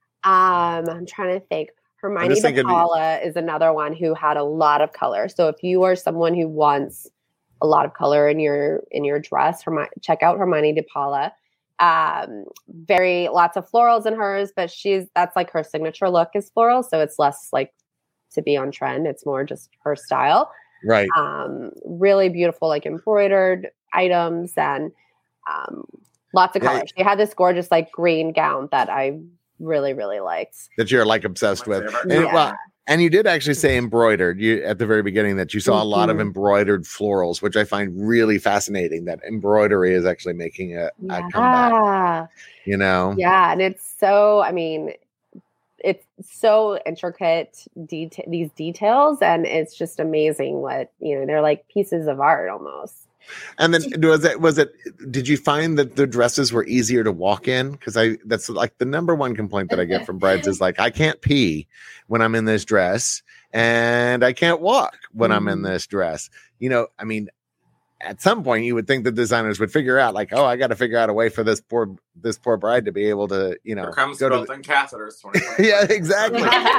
Speaker 4: Um, I'm trying to think. Hermione
Speaker 2: just thinking-
Speaker 4: DePaula is another one who had a lot of color. So if you are someone who wants a lot of color in your in your dress, Hermi- check out Hermione DePaula. Um, very lots of florals in hers, but she's that's like her signature look is floral, so it's less like to be on trend. It's more just her style.
Speaker 2: Right.
Speaker 4: Um, really beautiful, like embroidered items and um, lots of
Speaker 2: Yeah.
Speaker 4: color. She had this gorgeous like green gown that I really really liked.
Speaker 2: That you're like obsessed
Speaker 5: My
Speaker 2: with.
Speaker 5: favorite.
Speaker 2: And,
Speaker 4: Yeah.
Speaker 2: well, and you did actually say embroidered you at the very beginning that you saw a lot of
Speaker 4: Mhm.
Speaker 2: embroidered florals, which I find really fascinating that embroidery is actually making a, a comeback,
Speaker 4: Yeah.
Speaker 2: you know?
Speaker 4: Yeah, and it's so, I mean, it's so intricate, deta- these details, and it's just amazing what, you know, they're like pieces of art almost.
Speaker 2: And then was it, was it, did you find that the dresses were easier to walk in? Cause I, that's like the number one complaint that I get from brides is like, I can't pee when I'm in this dress and I can't walk when I'm in
Speaker 4: Mhm.
Speaker 2: this dress. You know, I mean, at some point you would think the designers would figure out like, oh, I got to figure out a way for this poor, this poor bride to be able to, you know,
Speaker 5: Here comes
Speaker 2: go to
Speaker 5: built-in catheters. twenty-four
Speaker 2: yeah, exactly.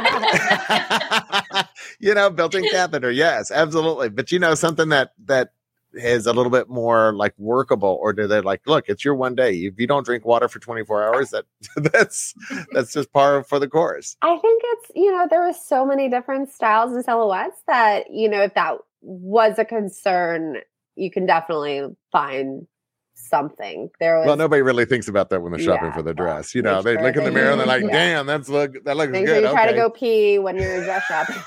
Speaker 2: You know, built-in catheter. Yes, absolutely. But you know, something that that is a little bit more like workable, or do they like, look, it's your one day. If you don't drink water for twenty-four hours, that that's that's just par for the course.
Speaker 4: I think it's, you know, there were so many different styles and silhouettes that, you know, if that was a concern, you can definitely find something. There was
Speaker 2: Well, nobody really thinks about that when they're shopping
Speaker 4: Yeah,
Speaker 2: for the
Speaker 4: well,
Speaker 2: dress. You know,
Speaker 4: make
Speaker 2: they
Speaker 4: sure
Speaker 2: look in the
Speaker 4: that
Speaker 2: mirror and they're
Speaker 4: you-
Speaker 2: like,
Speaker 4: yeah.
Speaker 2: damn, that's look that looks
Speaker 4: make sure
Speaker 2: good.
Speaker 4: you try
Speaker 2: Okay.
Speaker 4: to go pee when you're in dress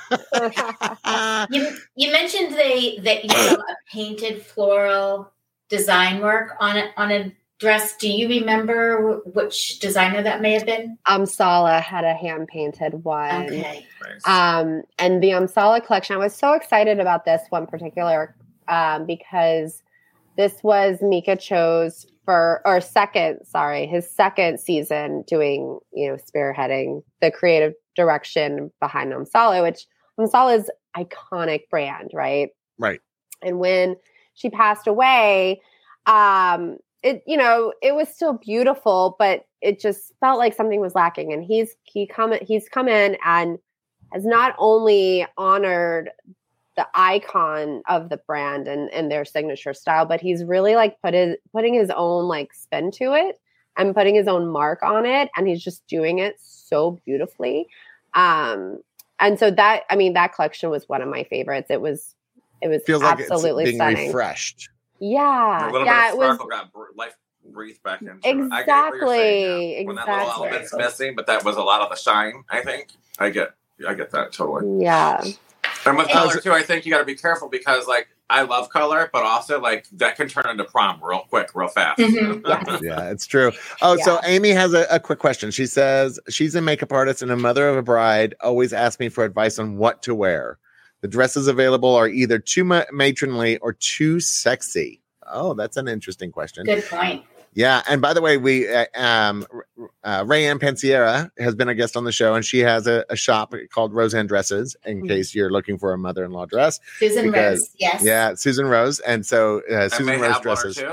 Speaker 4: shopping.
Speaker 3: You, you mentioned they that you saw a painted floral design work on a, on a dress. Do you remember which designer that may have been?
Speaker 4: Amsala had a hand painted one.
Speaker 3: Okay.
Speaker 5: Nice.
Speaker 4: Um, and the Amsala collection, I was so excited about this one particular um, because this was Mika Cho's for or second, sorry, his second season doing, you know, spearheading the creative direction behind Amsala, which Amsala is iconic brand, right?
Speaker 2: Right.
Speaker 4: And when she passed away, um, it, you know, it was still beautiful, but it just felt like something was lacking. And he's he come he's come in and has not only honored the icon of the brand and, and their signature style, but he's really like put his putting his own like spin to it and putting his own mark on it. And he's just doing it so beautifully. Um, and so that, I mean, that collection was one of my favorites. It was, it was
Speaker 2: Feels like
Speaker 4: absolutely
Speaker 2: it's being
Speaker 4: stunning.
Speaker 2: refreshed.
Speaker 4: Yeah.
Speaker 5: a little
Speaker 4: Yeah.
Speaker 5: bit
Speaker 4: It
Speaker 5: of
Speaker 4: was,
Speaker 5: sparkle got br- life breathed back into it. I get what you're saying, yeah. When that little
Speaker 4: Exactly,
Speaker 5: element's missing, but that was a lot of the shine, I think. I get I get that totally.
Speaker 4: yeah.
Speaker 5: And with
Speaker 3: And-
Speaker 5: color too, I think you gotta be careful because like I love color, but also like that can turn into prom real quick, real fast.
Speaker 3: Mhm,
Speaker 4: yes.
Speaker 2: Yeah, it's true. Oh, so Amy has a, a quick question. She says she's a makeup artist and a mother of a bride. Always asks me for advice on what to wear. The dresses available are either too ma- matronly or too sexy. Oh, that's an interesting question.
Speaker 3: Good point.
Speaker 2: Yeah, and by the way, we uh, um uh, Rayanne Pansiera has been a guest on the show, and she has a, a shop called Roseanne Dresses. In
Speaker 4: Mhm.
Speaker 2: case you're looking for a mother-in-law dress,
Speaker 3: Susan
Speaker 2: Because-
Speaker 3: Rose. Yes.
Speaker 2: yeah, Susan Rose, and so uh,
Speaker 5: I may
Speaker 2: Susan Rose
Speaker 5: have one or
Speaker 2: dresses.
Speaker 5: two.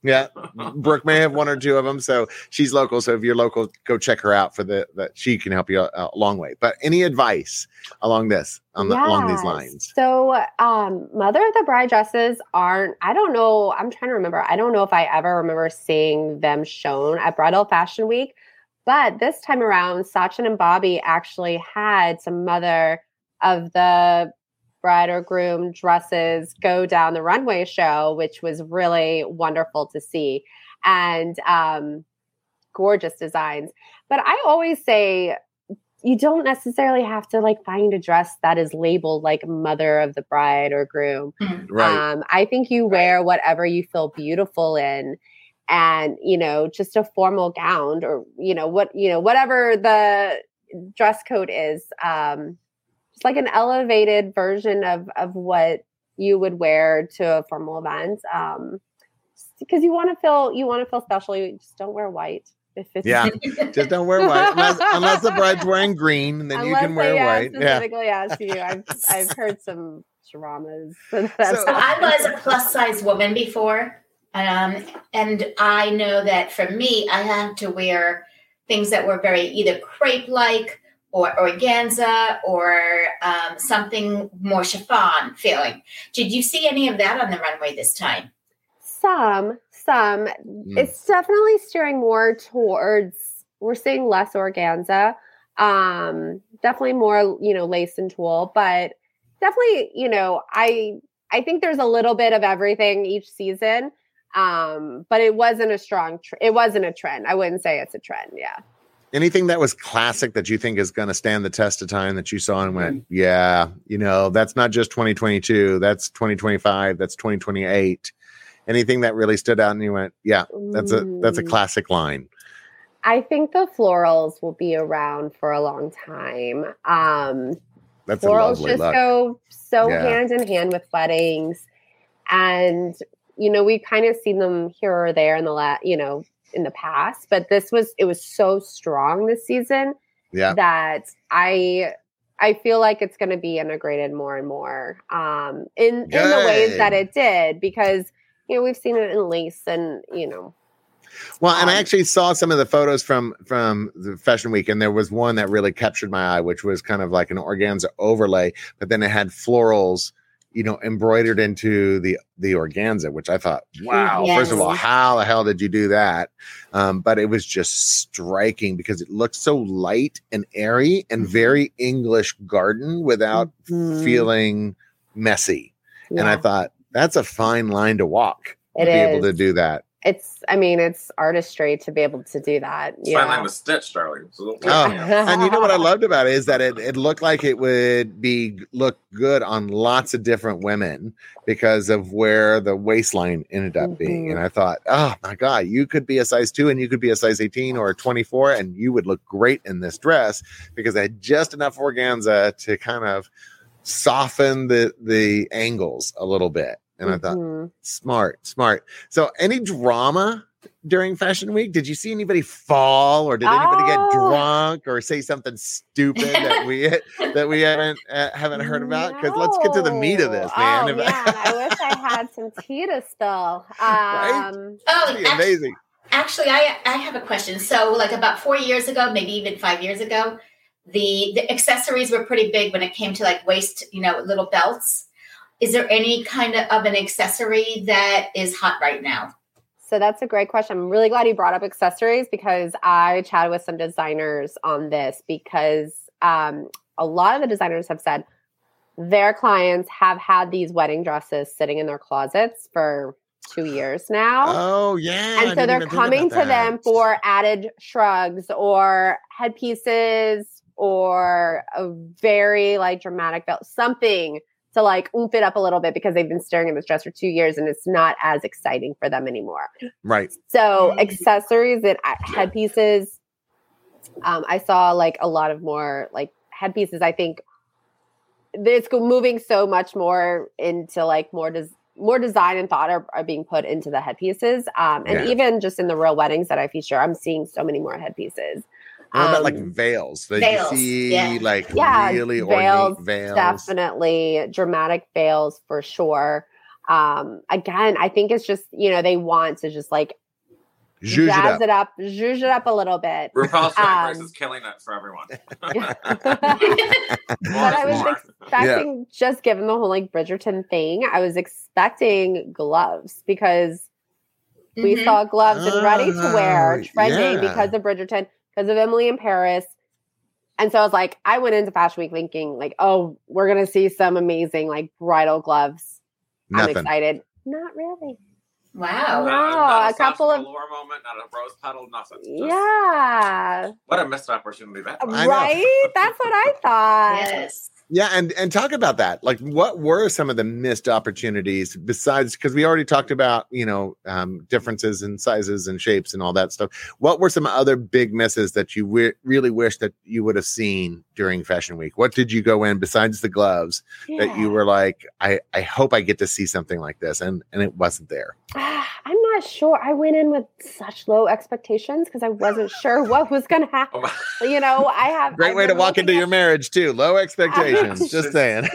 Speaker 2: Yeah, Brooke may have one or two of them, so she's local. So if you're local, go check her out for the that she can help you a, a long way. But any advice along this on the,
Speaker 4: Yes.
Speaker 2: along these lines?
Speaker 4: So, um, Mother of the Bride dresses aren't. I don't know. I'm trying to remember. I don't know if I ever remember seeing them shown at Bridal Fashion Week, but this time around, Sachin and Bobby actually had some Mother of the Bride or Groom dresses go down the runway show, which was really wonderful to see, and um, gorgeous designs. But I always say you don't necessarily have to like find a dress that is labeled like Mother of the Bride or Groom.
Speaker 2: Right.
Speaker 4: Um, I think you wear whatever you feel beautiful in, and you know, just a formal gown or you know what you know whatever the dress code is. Um, It's like an elevated version of of what you would wear to a formal event, um, because you want to feel you want to feel special. You just don't wear white. If it's
Speaker 2: Yeah, just don't wear white unless, unless the bride's wearing green, then you can wear
Speaker 4: they, yeah,
Speaker 2: white. Yeah,
Speaker 4: specifically ask you. I've I've heard some dramas.
Speaker 2: So-
Speaker 3: So I was a plus size woman before, um, and I know that for me, I had to wear things that were very either crepe like or organza or um, something more chiffon feeling. Did you see any of that on the runway this time?
Speaker 4: Some, some.
Speaker 2: Mm.
Speaker 4: It's definitely steering more towards, we're seeing less organza, um, definitely more, you know, lace and tulle, but definitely, you know, I, I think there's a little bit of everything each season. Um, but it wasn't a strong, tr- it wasn't a trend. I wouldn't say it's a trend. Yeah.
Speaker 2: Anything that was classic that you think is going to stand the test of time that you saw and went, yeah, you know, that's not just twenty twenty-two, that's twenty twenty-five, that's twenty twenty-eight. Anything that really stood out and you went, yeah, that's a that's a
Speaker 4: Mm.
Speaker 2: classic line.
Speaker 4: I think the florals will be around for a long time. Um,
Speaker 2: That's a
Speaker 4: florals
Speaker 2: lovely
Speaker 4: just
Speaker 2: look.
Speaker 4: go so
Speaker 2: Yeah.
Speaker 4: hand in hand with weddings, and you know we've kind of seen them here or there in the la- you know in the past, but this was it was so strong this season
Speaker 2: Yeah.
Speaker 4: that I I feel like it's going to be integrated more and more um, in in the ways that
Speaker 2: Good.
Speaker 4: it did, because you know we've seen it in lace and you know
Speaker 2: Well, and I
Speaker 4: Um,
Speaker 2: actually saw some of the photos from from the fashion week, and there was one that really captured my eye, which was kind of like an organza overlay, but then it had florals, you know, embroidered into the the organza, which I thought, wow. First of all,
Speaker 3: Yes.
Speaker 2: how the hell did you do that? Um, but it was just striking because it looked so light and airy and
Speaker 3: Mhm.
Speaker 2: very English garden without
Speaker 4: Mhm.
Speaker 2: feeling messy. And I
Speaker 4: yeah,
Speaker 2: thought that's a fine line to walk
Speaker 4: it
Speaker 2: to be able to
Speaker 4: is.
Speaker 2: do that.
Speaker 4: It's, I mean, it's artistry to be able to do that.
Speaker 5: It's fine line
Speaker 4: Yeah.
Speaker 5: with Stitch, darling. So,
Speaker 2: Oh, and you know what I loved about it is that it, it looked like it would be look good on lots of different women because of where the waistline ended up being.
Speaker 4: Mhm.
Speaker 2: And I thought, oh my God, you could be a size two and you could be a size eighteen or a twenty-four and you would look great in this dress because I had just enough organza to kind of soften the the angles a little bit. And I thought,
Speaker 4: Mhm.
Speaker 2: smart, smart. So any drama during fashion week? Did you see anybody fall or did anybody get
Speaker 4: Oh.
Speaker 2: drunk or say something stupid that we that we haven't uh, haven't heard about? Because let's get to the meat of this,
Speaker 4: No.
Speaker 2: man.
Speaker 4: Oh,
Speaker 2: If-
Speaker 4: man, I wish I had some tea to spill.
Speaker 2: Right?
Speaker 4: Um,
Speaker 3: Oh,
Speaker 2: That'd be
Speaker 3: act-
Speaker 2: amazing.
Speaker 3: actually, I I have a question. So, like about four years ago, maybe even five years ago, the the accessories were pretty big when it came to like waist, you know, little belts. Is there any kind of, of an accessory that is hot right now?
Speaker 4: So that's a great question. I'm really glad you brought up accessories because I chatted with some designers on this because um, a lot of the designers have said their clients have had these wedding dresses sitting in their closets for two years now.
Speaker 2: Oh yeah. I
Speaker 4: and so
Speaker 2: didn't
Speaker 4: they're
Speaker 2: even think
Speaker 4: coming to
Speaker 2: about
Speaker 4: them
Speaker 2: that.
Speaker 4: for added shrugs or headpieces or a very like dramatic belt, something to like oomph it up a little bit because they've been staring at this dress for two years and it's not as exciting for them anymore.
Speaker 2: Right.
Speaker 4: So
Speaker 3: Mm.
Speaker 4: accessories and uh, headpieces, um, I saw like a lot of more like headpieces. I think it's go- moving so much more into like more des- more design and thought are, are being put into the headpieces. Um, and
Speaker 2: Yeah.
Speaker 4: even just in the real weddings that I feature, I'm seeing so many more headpieces.
Speaker 2: What about like
Speaker 4: Um,
Speaker 2: veils? Did
Speaker 3: veils,
Speaker 2: you see
Speaker 3: yeah.
Speaker 2: like
Speaker 4: Yeah,
Speaker 2: really
Speaker 4: veils,
Speaker 2: ornate veils?
Speaker 4: Definitely dramatic veils for sure. Um, again, I think it's just, you know, they want to just like
Speaker 2: Zhuzh
Speaker 4: jazz
Speaker 2: it up.
Speaker 4: it up, zhuzh it up a little bit.
Speaker 5: RuPaul's Drag Race
Speaker 4: Um,
Speaker 5: is killing it for everyone.
Speaker 4: But I was
Speaker 5: More.
Speaker 4: expecting, just given the whole like Bridgerton thing, I was expecting gloves because we
Speaker 3: Mhm.
Speaker 4: saw gloves and ready to wear
Speaker 2: Oh,
Speaker 4: trending
Speaker 2: yeah.
Speaker 4: because of Bridgerton, because of Emily in Paris. And so I was like, I went into Fashion Week thinking like, oh, we're going to see some amazing like bridal gloves.
Speaker 2: Nothing.
Speaker 4: I'm excited. Not really.
Speaker 3: Wow.
Speaker 4: No,
Speaker 5: not
Speaker 4: a couple
Speaker 5: Sasha
Speaker 4: of-
Speaker 5: Velour moment, not a rose petal, nothing. Just-
Speaker 4: Yeah.
Speaker 5: What a missed opportunity that was.
Speaker 2: I know.
Speaker 4: Right? That's what I thought.
Speaker 3: Yes.
Speaker 2: Yeah, and and talk about that. Like, what were some of the missed opportunities besides? Because we already talked about, you know, um, differences in sizes and shapes and all that stuff. What were some other big misses that you re- really wish that you would have seen during Fashion Week? What did you go in besides the gloves that you
Speaker 4: Yeah.
Speaker 2: were like, I I hope I get to see something like this, and and it wasn't there.
Speaker 4: I'm not sure. I went in with such low expectations because I wasn't sure what was going to happen.
Speaker 5: Oh my-
Speaker 4: You know, I have
Speaker 2: Great
Speaker 4: I've
Speaker 2: way to
Speaker 4: been
Speaker 2: walk into
Speaker 4: looking
Speaker 2: your
Speaker 4: at-
Speaker 2: marriage too. Low expectations. Just saying.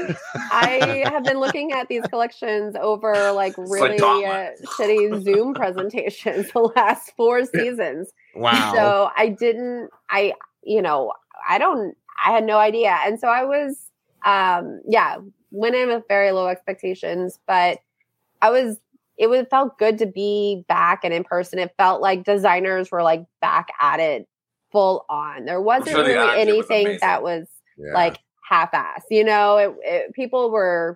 Speaker 4: I have been looking at these collections over like
Speaker 5: like
Speaker 4: really uh,
Speaker 5: gauntlet.
Speaker 4: shitty Zoom presentations the last four seasons.
Speaker 2: Wow.
Speaker 4: So I didn't, I, you know, I don't, I had no idea. And so I was, um, yeah, went in with very low expectations, but I was, it was felt good to be back and in person. It felt like designers were like back at it full on. There wasn't
Speaker 5: sure the
Speaker 4: really
Speaker 5: energy was
Speaker 4: anything
Speaker 5: amazing.
Speaker 4: that was
Speaker 2: Yeah.
Speaker 4: like half-ass, you know, it, it, people were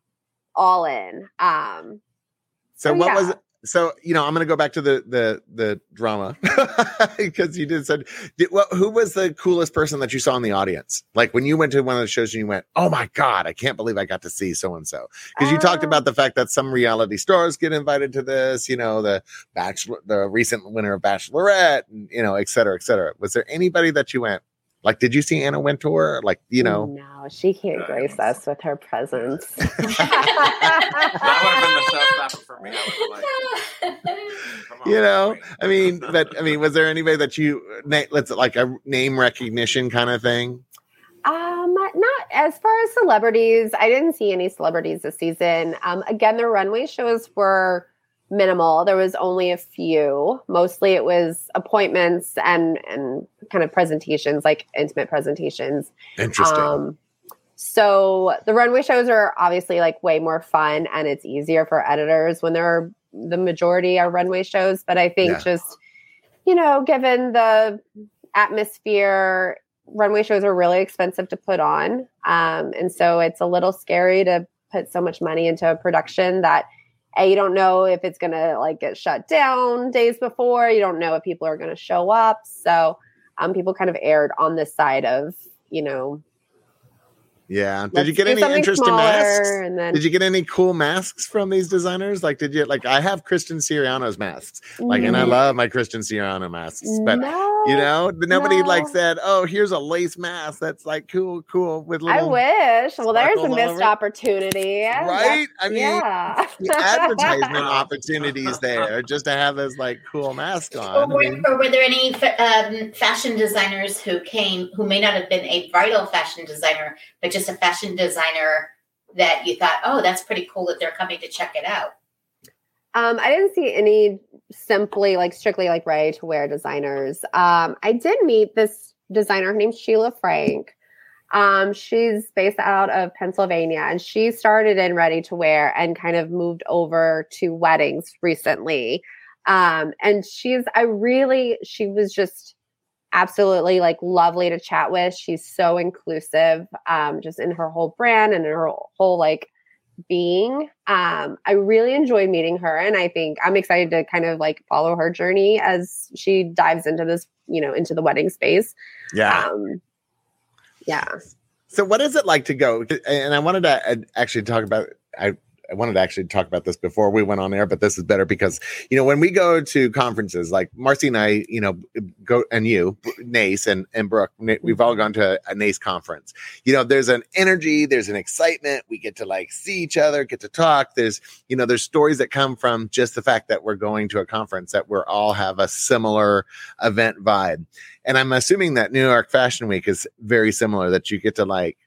Speaker 4: all in. Um,
Speaker 2: So
Speaker 4: so
Speaker 2: what
Speaker 4: yeah.
Speaker 2: was it? So, you know, I'm going to go back to the the the drama because you did said, did, well, who was the coolest person that you saw in the audience? Like when you went to one of the shows and you went, oh my God, I can't believe I got to see so and so. Because you talked
Speaker 4: Uh,
Speaker 2: about the fact that some reality stars get invited to this, you know, the bachelor, the recent winner of Bachelorette, and, you know, et cetera, et cetera. Was there anybody that you went, like, did you see Anna Wintour? Like, you know,
Speaker 4: no, she can't grace us with her presence.
Speaker 5: That would have been the showstopper for me. I was like, come on,
Speaker 2: you know,
Speaker 5: wait.
Speaker 2: I mean, but I mean, was there anybody that you, na- let's like a name recognition kind of thing?
Speaker 4: Um, not as far as celebrities. I didn't see any celebrities this season. Um, again, the runway shows were minimal. There was only a few. Mostly it was appointments and and kind of presentations, like intimate presentations.
Speaker 2: Interesting.
Speaker 4: Um, so the runway shows are obviously like way more fun, and it's easier for editors when there are the majority are runway shows. But I think
Speaker 2: Yeah.
Speaker 4: just, you know, given the atmosphere, runway shows are really expensive to put on. Um, and so it's a little scary to put so much money into a production that A, you don't know if it's going to like get shut down days before. You don't know if people are going to show up. So um, people kind of erred on this side of, you know,
Speaker 2: yeah. Did
Speaker 4: let's
Speaker 2: you get
Speaker 4: do
Speaker 2: any
Speaker 4: something
Speaker 2: interesting
Speaker 4: smaller,
Speaker 2: masks?
Speaker 4: And then
Speaker 2: Did you get any cool masks from these designers? Like, did you like? I have Kristen Siriano's masks, like, and I
Speaker 4: Mm,
Speaker 2: love my Kristen Siriano masks, but
Speaker 4: no,
Speaker 2: you know, nobody
Speaker 4: no.
Speaker 2: like said, "Oh, here's a lace mask that's like cool, cool with
Speaker 4: I
Speaker 2: little."
Speaker 4: wish. Well, there's a
Speaker 2: sparkles all
Speaker 4: missed
Speaker 2: over it.
Speaker 4: opportunity.
Speaker 2: Right? I mean,
Speaker 4: yeah.
Speaker 2: the advertisement opportunities there just to have this like cool mask
Speaker 3: Or
Speaker 2: on. I
Speaker 3: were,
Speaker 2: mean,
Speaker 3: or were there any fa- um, fashion designers who came who may not have been a bridal fashion designer, but just a fashion designer that you thought, oh, that's pretty cool that they're coming to check it out?
Speaker 4: Um, I didn't see any simply like strictly like ready to wear designers. Um, I did meet this designer named Sheila Frank. Um, she's based out of Pennsylvania, and she started in ready to wear and kind of moved over to weddings recently. Um, and she's, I really, she was just absolutely like lovely to chat with. She's so inclusive, um, just in her whole brand and in her whole like being. Um, I really enjoyed meeting her, and I think I'm excited to kind of like follow her journey as she dives into this, you know, into the wedding space.
Speaker 2: yeah.
Speaker 4: Um, yeah.
Speaker 2: So what is it like to go? And I wanted to uh, actually talk about, I, I wanted to actually talk about this before we went on air, but this is better because, you know, when we go to conferences, like Marcy and I, you know, go, and you, Nace and, and Brooke, we've all gone to a, a Nace conference. You know, there's an energy, there's an excitement. We get to like see each other, get to talk. There's, you know, there's stories that come from just the fact that we're going to a conference, that we're all have a similar event vibe. And I'm assuming that New York Fashion Week is very similar, that you get to like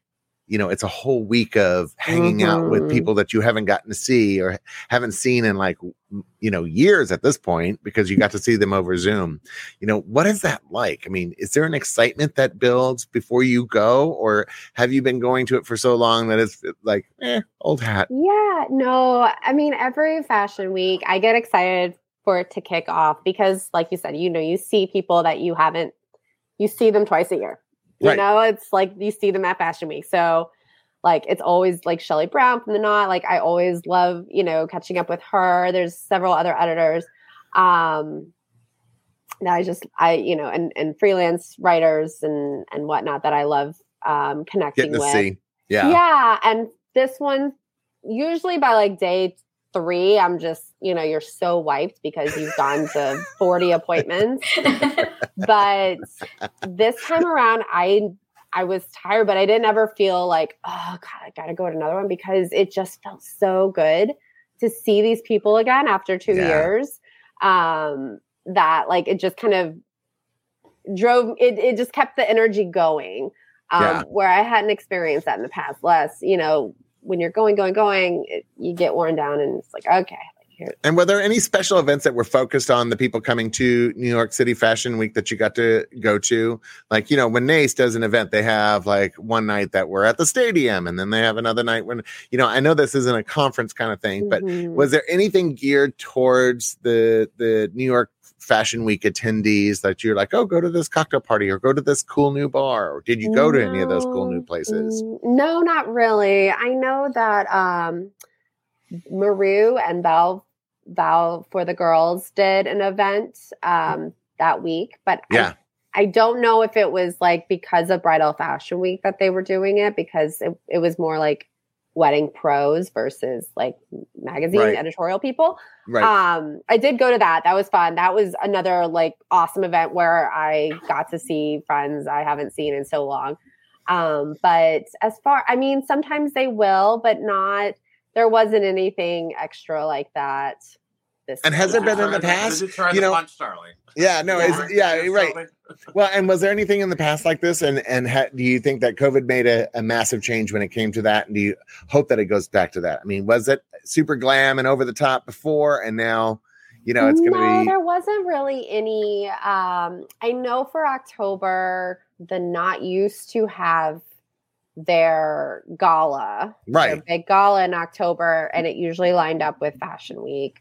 Speaker 2: you know, it's a whole week of hanging mm-hmm. out with people that you haven't gotten to see or haven't seen in like, you know, years at this point, because you got to see them over Zoom. You know, what is that like? I mean, is there an excitement that builds before you go, or have you been going to it for so long that it's like, eh, old hat?
Speaker 4: Yeah, no, I mean, every fashion week I get excited for it to kick off because, like you said, you know, you see people that you haven't, you see them twice a year. You right. know, it's like you see them at Fashion Week. So like, it's always like Shelley Brown from The Knot. Like I always love, you know, catching up with her. There's several other editors um, that I just, I, you know, and, and freelance writers and, and whatnot that I love um, connecting
Speaker 2: Getting to
Speaker 4: with.
Speaker 2: See. Yeah.
Speaker 4: Yeah. And this one, usually by like day three, I'm just, you know, you're so wiped because you've gone to forty appointments. But this time around, I I was tired, but I didn't ever feel like, oh God, I gotta go to another one, because it just felt so good to see these people again after two yeah. years. Um, that like it just kind of drove it, it just kept the energy going. Um, yeah. where I hadn't experienced that in the past. Less, you know, when you're going, going, going, it, you get worn down and it's like, okay.
Speaker 2: And were there any special events that were focused on the people coming to New York City Fashion Week that you got to go to? Like, you know, when Nace does an event, they have like one night that we're at the stadium, and then they have another night when, you know, I know this isn't a conference kind of thing, but mm-hmm. was there anything geared towards the the New York Fashion Week attendees that you're like, oh, go to this cocktail party or go to this cool new bar? Or did you go
Speaker 4: no,
Speaker 2: to any of those cool new places?
Speaker 4: No, not really. I know that um, Maru and Val Val for the Girls did an event um, that week, but
Speaker 2: yeah.
Speaker 4: I, I don't know if it was like because of Bridal Fashion Week that they were doing it, because it, it was more like wedding pros versus like magazine
Speaker 2: right.
Speaker 4: editorial people.
Speaker 2: Right.
Speaker 4: Um, I did go to that. That was fun. That was another like awesome event where I got to see friends I haven't seen in so long. Um, but as far, I mean, sometimes they will, but not, there wasn't anything extra like that. This
Speaker 2: and has there been in the past?
Speaker 5: Did you try
Speaker 2: you
Speaker 5: the
Speaker 2: know,
Speaker 5: punch, darling?
Speaker 2: Yeah, no, yeah, it's, yeah right. Well, and was there anything in the past like this? And and ha- do you think that COVID made a, a massive change when it came to that? And do you hope that it goes back to that? I mean, was it super glam and over the top before, and now, you know, it's going to
Speaker 4: no,
Speaker 2: be?
Speaker 4: There wasn't really any. Um, I know for October, the Knot used to have their gala,
Speaker 2: right?
Speaker 4: Their big gala in October, and it usually lined up with Fashion Week.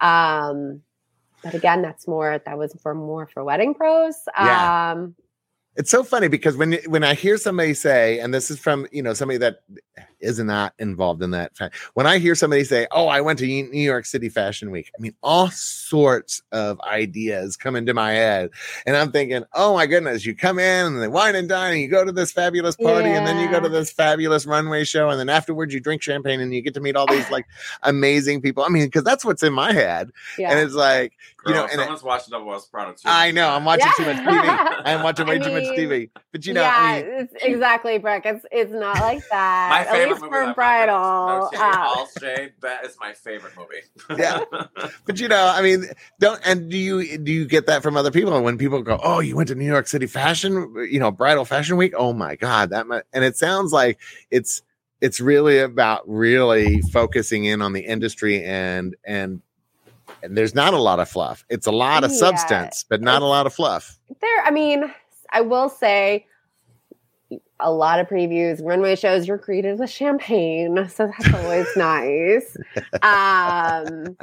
Speaker 4: Um, but again, that's more, that was for more for wedding pros.
Speaker 2: Yeah.
Speaker 4: Um,
Speaker 2: it's so funny because when, when I hear somebody say, and this is from, you know, somebody that is not involved in that. When I hear somebody say, oh, I went to New York City Fashion Week, I mean, all sorts of ideas come into my head. And I'm thinking, oh my goodness, you come in and they wine and dine and you go to this fabulous party yeah. and then you go to this fabulous runway show. And then afterwards you drink champagne and you get to meet all these like amazing people. I mean, because that's what's in my head. Yeah. And it's like,
Speaker 5: Girl,
Speaker 2: you know,
Speaker 5: someone's
Speaker 2: and
Speaker 5: watching Double S Prada too.
Speaker 2: I know, I'm watching
Speaker 4: yeah.
Speaker 2: too much T V. I'm watching way I mean, too much T V. But you know,
Speaker 4: yeah,
Speaker 2: I mean,
Speaker 4: it's exactly, Brooke. It's it's not like that.
Speaker 5: My
Speaker 4: At
Speaker 5: favorite
Speaker 4: least
Speaker 5: movie
Speaker 4: for
Speaker 5: that
Speaker 4: bridal.
Speaker 5: No, shade,
Speaker 4: uh,
Speaker 5: all shade, that is my favorite movie.
Speaker 2: Yeah, but you know, I mean, don't and do you do you get that from other people? When people go, "Oh, you went to New York City Fashion, you know, Bridal Fashion Week." Oh my God, that might, and it sounds like it's it's really about really focusing in on the industry and and. And there's not a lot of fluff. It's a lot of yeah. substance, but not
Speaker 4: it's,
Speaker 2: a lot of fluff.
Speaker 4: There, I mean, I will say a lot of previews, runway shows, you're greeted with champagne. So that's always nice. Um,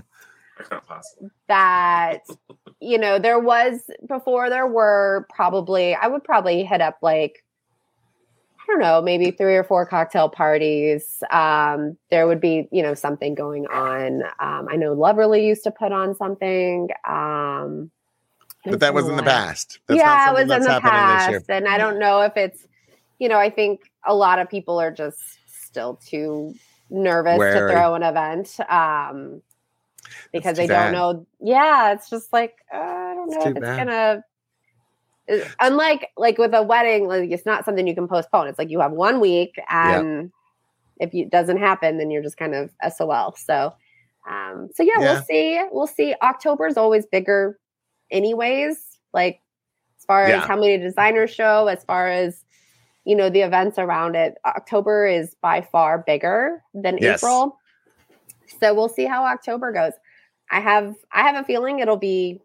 Speaker 4: that, you know, there was, before there were probably, I would probably hit up like, I don't know, maybe three or four cocktail parties. Um, there would be, you know, something going on. Um, I know Loverly used to put on something. Um,
Speaker 2: but that was in the past. That's
Speaker 4: yeah, it was in the past. And I don't know if it's, you know, I think a lot of people are just still too nervous Wary. to throw an event. Um, because they bad. don't know. Yeah, it's just like, uh, I don't know
Speaker 2: it's
Speaker 4: if it's
Speaker 2: bad.
Speaker 4: gonna. Unlike like with a wedding, like it's not something you can postpone. It's like you have one week, and yep. if it doesn't happen, then you're just kind of S O L. So, um, so yeah, yeah, we'll see. We'll see. October is always bigger, anyways. Like as far
Speaker 2: yeah.
Speaker 4: as how many designers show, as far as you know, the events around it. October is by far bigger than
Speaker 2: Yes.
Speaker 4: April. So we'll see how October goes. I have I have a feeling it'll be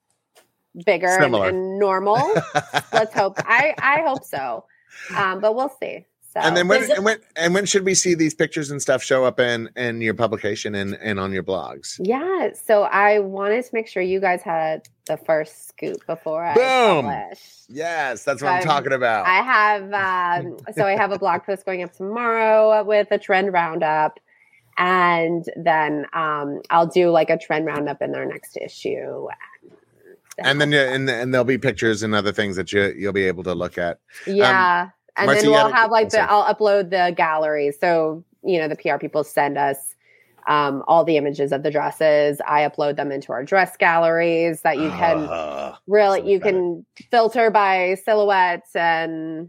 Speaker 4: bigger and,
Speaker 2: Similar.
Speaker 4: and normal. Let's hope. I I hope so. Um, but we'll see. So
Speaker 2: And then when
Speaker 3: There's a-
Speaker 2: and when and when should we see these pictures and stuff show up in in your publication and and on your blogs?
Speaker 4: yeah, so I wanted to make sure you guys had the first scoop before I
Speaker 2: Boom.
Speaker 4: published.
Speaker 2: Yes, that's what I'm
Speaker 4: Um,
Speaker 2: talking about.
Speaker 4: I have um, so I have a blog post going up tomorrow with a trend roundup, and then um, I'll do like a trend roundup in their next issue.
Speaker 2: and then yeah, and and there'll be pictures and other things that you you'll be able to look at.
Speaker 4: yeah, and
Speaker 2: Marcy,
Speaker 4: then
Speaker 2: you
Speaker 4: we'll
Speaker 2: had a-
Speaker 4: have like the
Speaker 2: sorry.
Speaker 4: I'll upload the gallery. So you know the P R people send us um, all the images of the dresses. I upload them into our dress galleries that you can.
Speaker 2: Uh,
Speaker 4: Really,
Speaker 2: so
Speaker 4: you
Speaker 2: excited.
Speaker 4: can filter by silhouettes and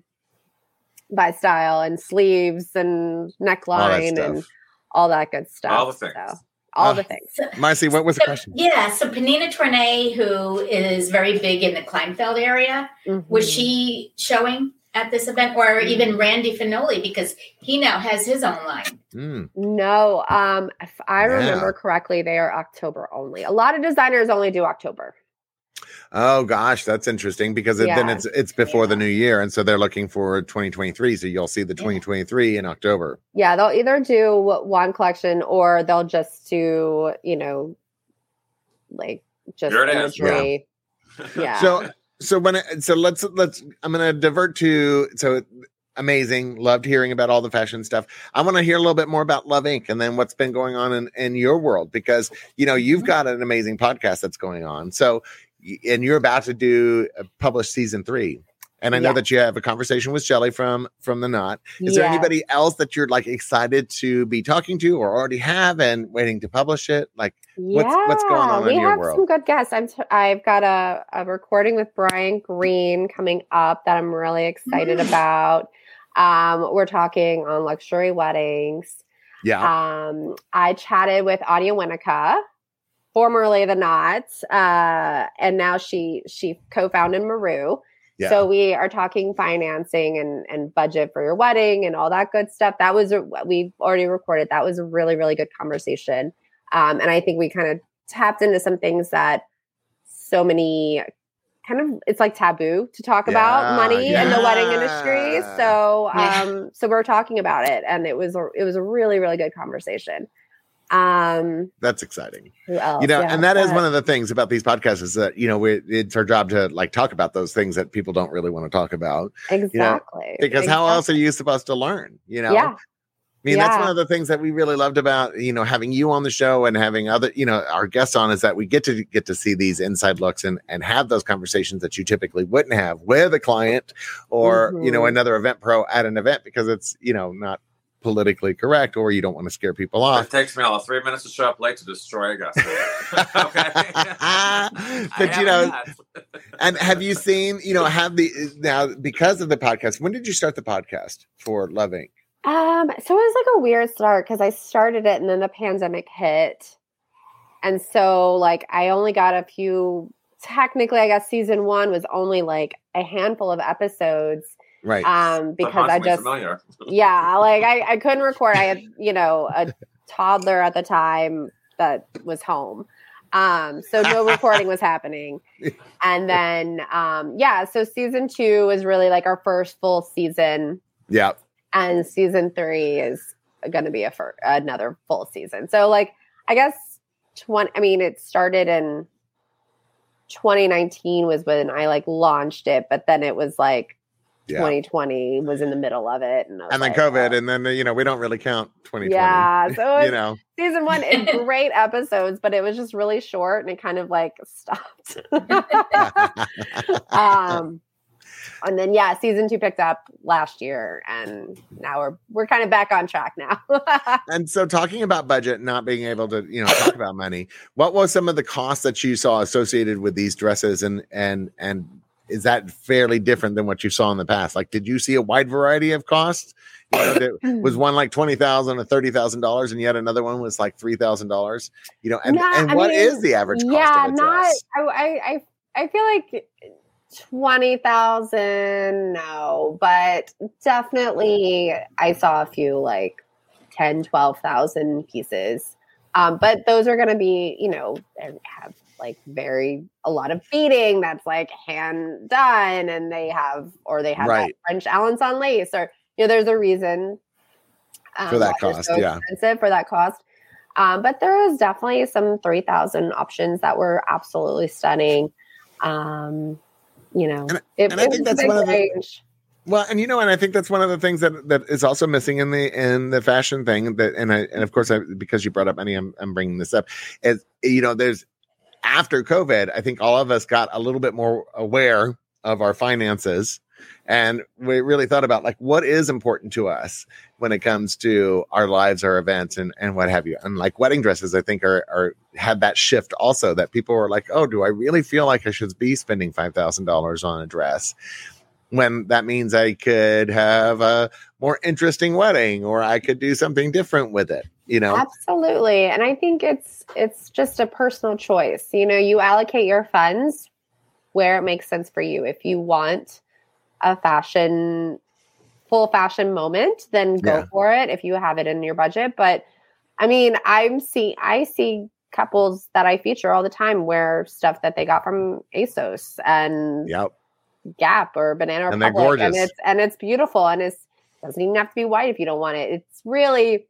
Speaker 4: by style and sleeves and
Speaker 2: all that
Speaker 4: neckline and
Speaker 2: stuff.
Speaker 4: all that good stuff.
Speaker 5: All the things.
Speaker 4: So, all
Speaker 2: Ah.
Speaker 4: the things.
Speaker 3: So,
Speaker 2: Marcy, what was the
Speaker 3: so-
Speaker 2: question?
Speaker 3: yeah, so Panina Tournay, who is very big in the Kleinfeld area, was
Speaker 4: Mhm.
Speaker 3: she showing at this event, or even Randy Finoli, because he now has his own line?
Speaker 2: Mm,
Speaker 4: No, um, if I
Speaker 2: Yeah.
Speaker 4: remember correctly, they are October only. A lot of designers only do October.
Speaker 2: oh gosh, that's interesting because it, then
Speaker 4: Yeah.
Speaker 2: it's it's before the new year, and so they're looking for twenty twenty-three. So you'll see the
Speaker 3: Yeah.
Speaker 2: twenty twenty-three in October.
Speaker 4: Yeah, they'll either do one collection or they'll just do, you know, like just
Speaker 5: Here it is.
Speaker 4: imagery. Yeah.
Speaker 2: So so when it, so let's let's I'm gonna divert to so amazing. Loved hearing about all the fashion stuff. I want to hear a little bit more about Love Incorporated and then what's been going on in, in your world because you know you've got an amazing podcast that's going on. So y- and you're about to do uh, publish season three. And I know
Speaker 4: Yeah.
Speaker 2: that you have a conversation with Shelley from from the Knot. Is there
Speaker 4: Yeah.
Speaker 2: anybody else that you're like excited to be talking to or already have and waiting to publish it? Like What's- what's going on in
Speaker 4: we
Speaker 2: your
Speaker 4: have
Speaker 2: world?
Speaker 4: some good guests. I'm t- I've got a, a recording with Brian Green coming up that I'm really excited
Speaker 3: Mm.
Speaker 4: about. Um, we're talking on luxury weddings.
Speaker 2: yeah.
Speaker 4: Um, I chatted with Audia Winnica, formerly the Knot, uh, and now she she co-founded Maru.
Speaker 2: Yeah.
Speaker 4: So we are talking financing and and budget for your wedding and all that good stuff. That was a, we've already recorded. That was a really really good conversation. Um, and I think we kind of tapped into some things that so many kind of it's like taboo to talk
Speaker 2: Yeah,
Speaker 4: about money in the wedding
Speaker 2: yeah.
Speaker 4: industry. So
Speaker 3: Yeah.
Speaker 4: um, so we're talking about it, and it was a, it was a really really good conversation. Um,
Speaker 2: That's exciting.
Speaker 4: who else?
Speaker 2: You know,
Speaker 4: Yeah,
Speaker 2: and that is
Speaker 4: but-
Speaker 2: one of the things about these podcasts is that, you know, we, it's our job to like talk about those things that people don't really want to talk about
Speaker 4: exactly
Speaker 2: because how else are
Speaker 4: exactly.
Speaker 2: you supposed to learn? You know,
Speaker 4: Yeah.
Speaker 2: I mean, that's
Speaker 4: Yeah.
Speaker 2: one of the things that we really loved about, you know, having you on the show and having other, you know, our guests on is that we get to get to see these inside looks and, and have those conversations that you typically wouldn't have with a client or, you know,
Speaker 4: Mhm.
Speaker 2: another event pro at an event because it's, you know, not politically correct or you don't want to scare people off.
Speaker 5: It takes me all of three minutes to show up late to destroy Augusta. okay. I
Speaker 2: But, you know,
Speaker 5: haven't had-
Speaker 2: and have you seen, you know, have the now because of the podcast, when did you start the podcast for Love Incorporated?
Speaker 4: Um, so it was like a weird start because I started it and then the pandemic hit. And so like I only got a few technically I guess season one was only like a handful of episodes.
Speaker 2: Right.
Speaker 4: Um,
Speaker 5: That
Speaker 4: because
Speaker 5: sounds
Speaker 4: I
Speaker 5: me
Speaker 4: just
Speaker 5: familiar.
Speaker 4: yeah, like I, I couldn't record. I had, you know, a toddler at the time that was home. Um, so no recording was happening. And then um, yeah, so season two was really like our first full season.
Speaker 2: Yeah.
Speaker 4: And season three is going to be a fir- another full season. So, like, I guess twenty. I mean, it started in twenty nineteen was when I like launched it, but then it was like
Speaker 2: Yeah.
Speaker 4: twenty twenty was in the middle of it, and, I was
Speaker 2: And then
Speaker 4: like,
Speaker 2: COVID,
Speaker 4: oh.
Speaker 2: and then, you know, we don't really count twenty twenty.
Speaker 4: Yeah, so
Speaker 2: you
Speaker 4: it's
Speaker 2: know,
Speaker 4: season one is great episodes, but it was just really short, and it kind of like stopped. um. And then yeah, season two picked up last year, and now we're we're kind of back on track now.
Speaker 2: and so talking about budget, not being able to, you know, talk about money, what was some of the costs that you saw associated with these dresses and, and, and is that fairly different than what you saw in the past? Like, did you see a wide variety of costs? You know, that was one like twenty thousand or thirty thousand dollars, and yet another one was like three thousand dollars. You know, and,
Speaker 4: Nah,
Speaker 2: and
Speaker 4: I
Speaker 2: what
Speaker 4: mean,
Speaker 2: is the average cost
Speaker 4: yeah,
Speaker 2: of a
Speaker 4: not.
Speaker 2: dress?
Speaker 4: I, I I I feel like twenty thousand, no, but definitely I saw a few like ten, twelve thousand pieces. Um, but those are going to be, you know, and have like very, a lot of beading that's like hand done, and they have, or they have
Speaker 2: Right.
Speaker 4: that French Alençon lace, or, you know, there's a reason um,
Speaker 2: For that
Speaker 4: why they're
Speaker 2: cost,
Speaker 4: so
Speaker 2: yeah.
Speaker 4: expensive for that cost. Um, but there is definitely some three thousand options that were absolutely stunning. Um, you know,
Speaker 2: And-
Speaker 4: it,
Speaker 2: and I
Speaker 4: it
Speaker 2: think
Speaker 4: was a
Speaker 2: that's
Speaker 4: big
Speaker 2: one of the-
Speaker 4: range.
Speaker 2: Well, and you know, and I think that's one of the things that that is also missing in the in the fashion thing. That and I and of course, I, because you brought up Annie, I'm, I'm bringing this up. Is you know, there's after COVID, I think all of us got a little bit more aware of our finances, and we really thought about like what is important to us when it comes to our lives, our events, and and what have you. And like wedding dresses, I think are are had that shift also, that people were like, oh, do I really feel like I should be spending five thousand dollars on a dress? When that means I could have a more interesting wedding, or I could do something different with it, you know?
Speaker 4: Absolutely. And I think it's it's just a personal choice. You know, you allocate your funds where it makes sense for you. If you want a fashion, full fashion moment, then go
Speaker 2: Yeah.
Speaker 4: for it if you have it in your budget. But I mean, I'm see I see couples that I feature all the time wear stuff that they got from ASOS and
Speaker 2: Yep.
Speaker 4: Gap or Banana
Speaker 2: And they're
Speaker 4: Republic, and
Speaker 2: gorgeous.
Speaker 4: it's and it's beautiful, and it's doesn't even have to be white if you don't want it. It's really,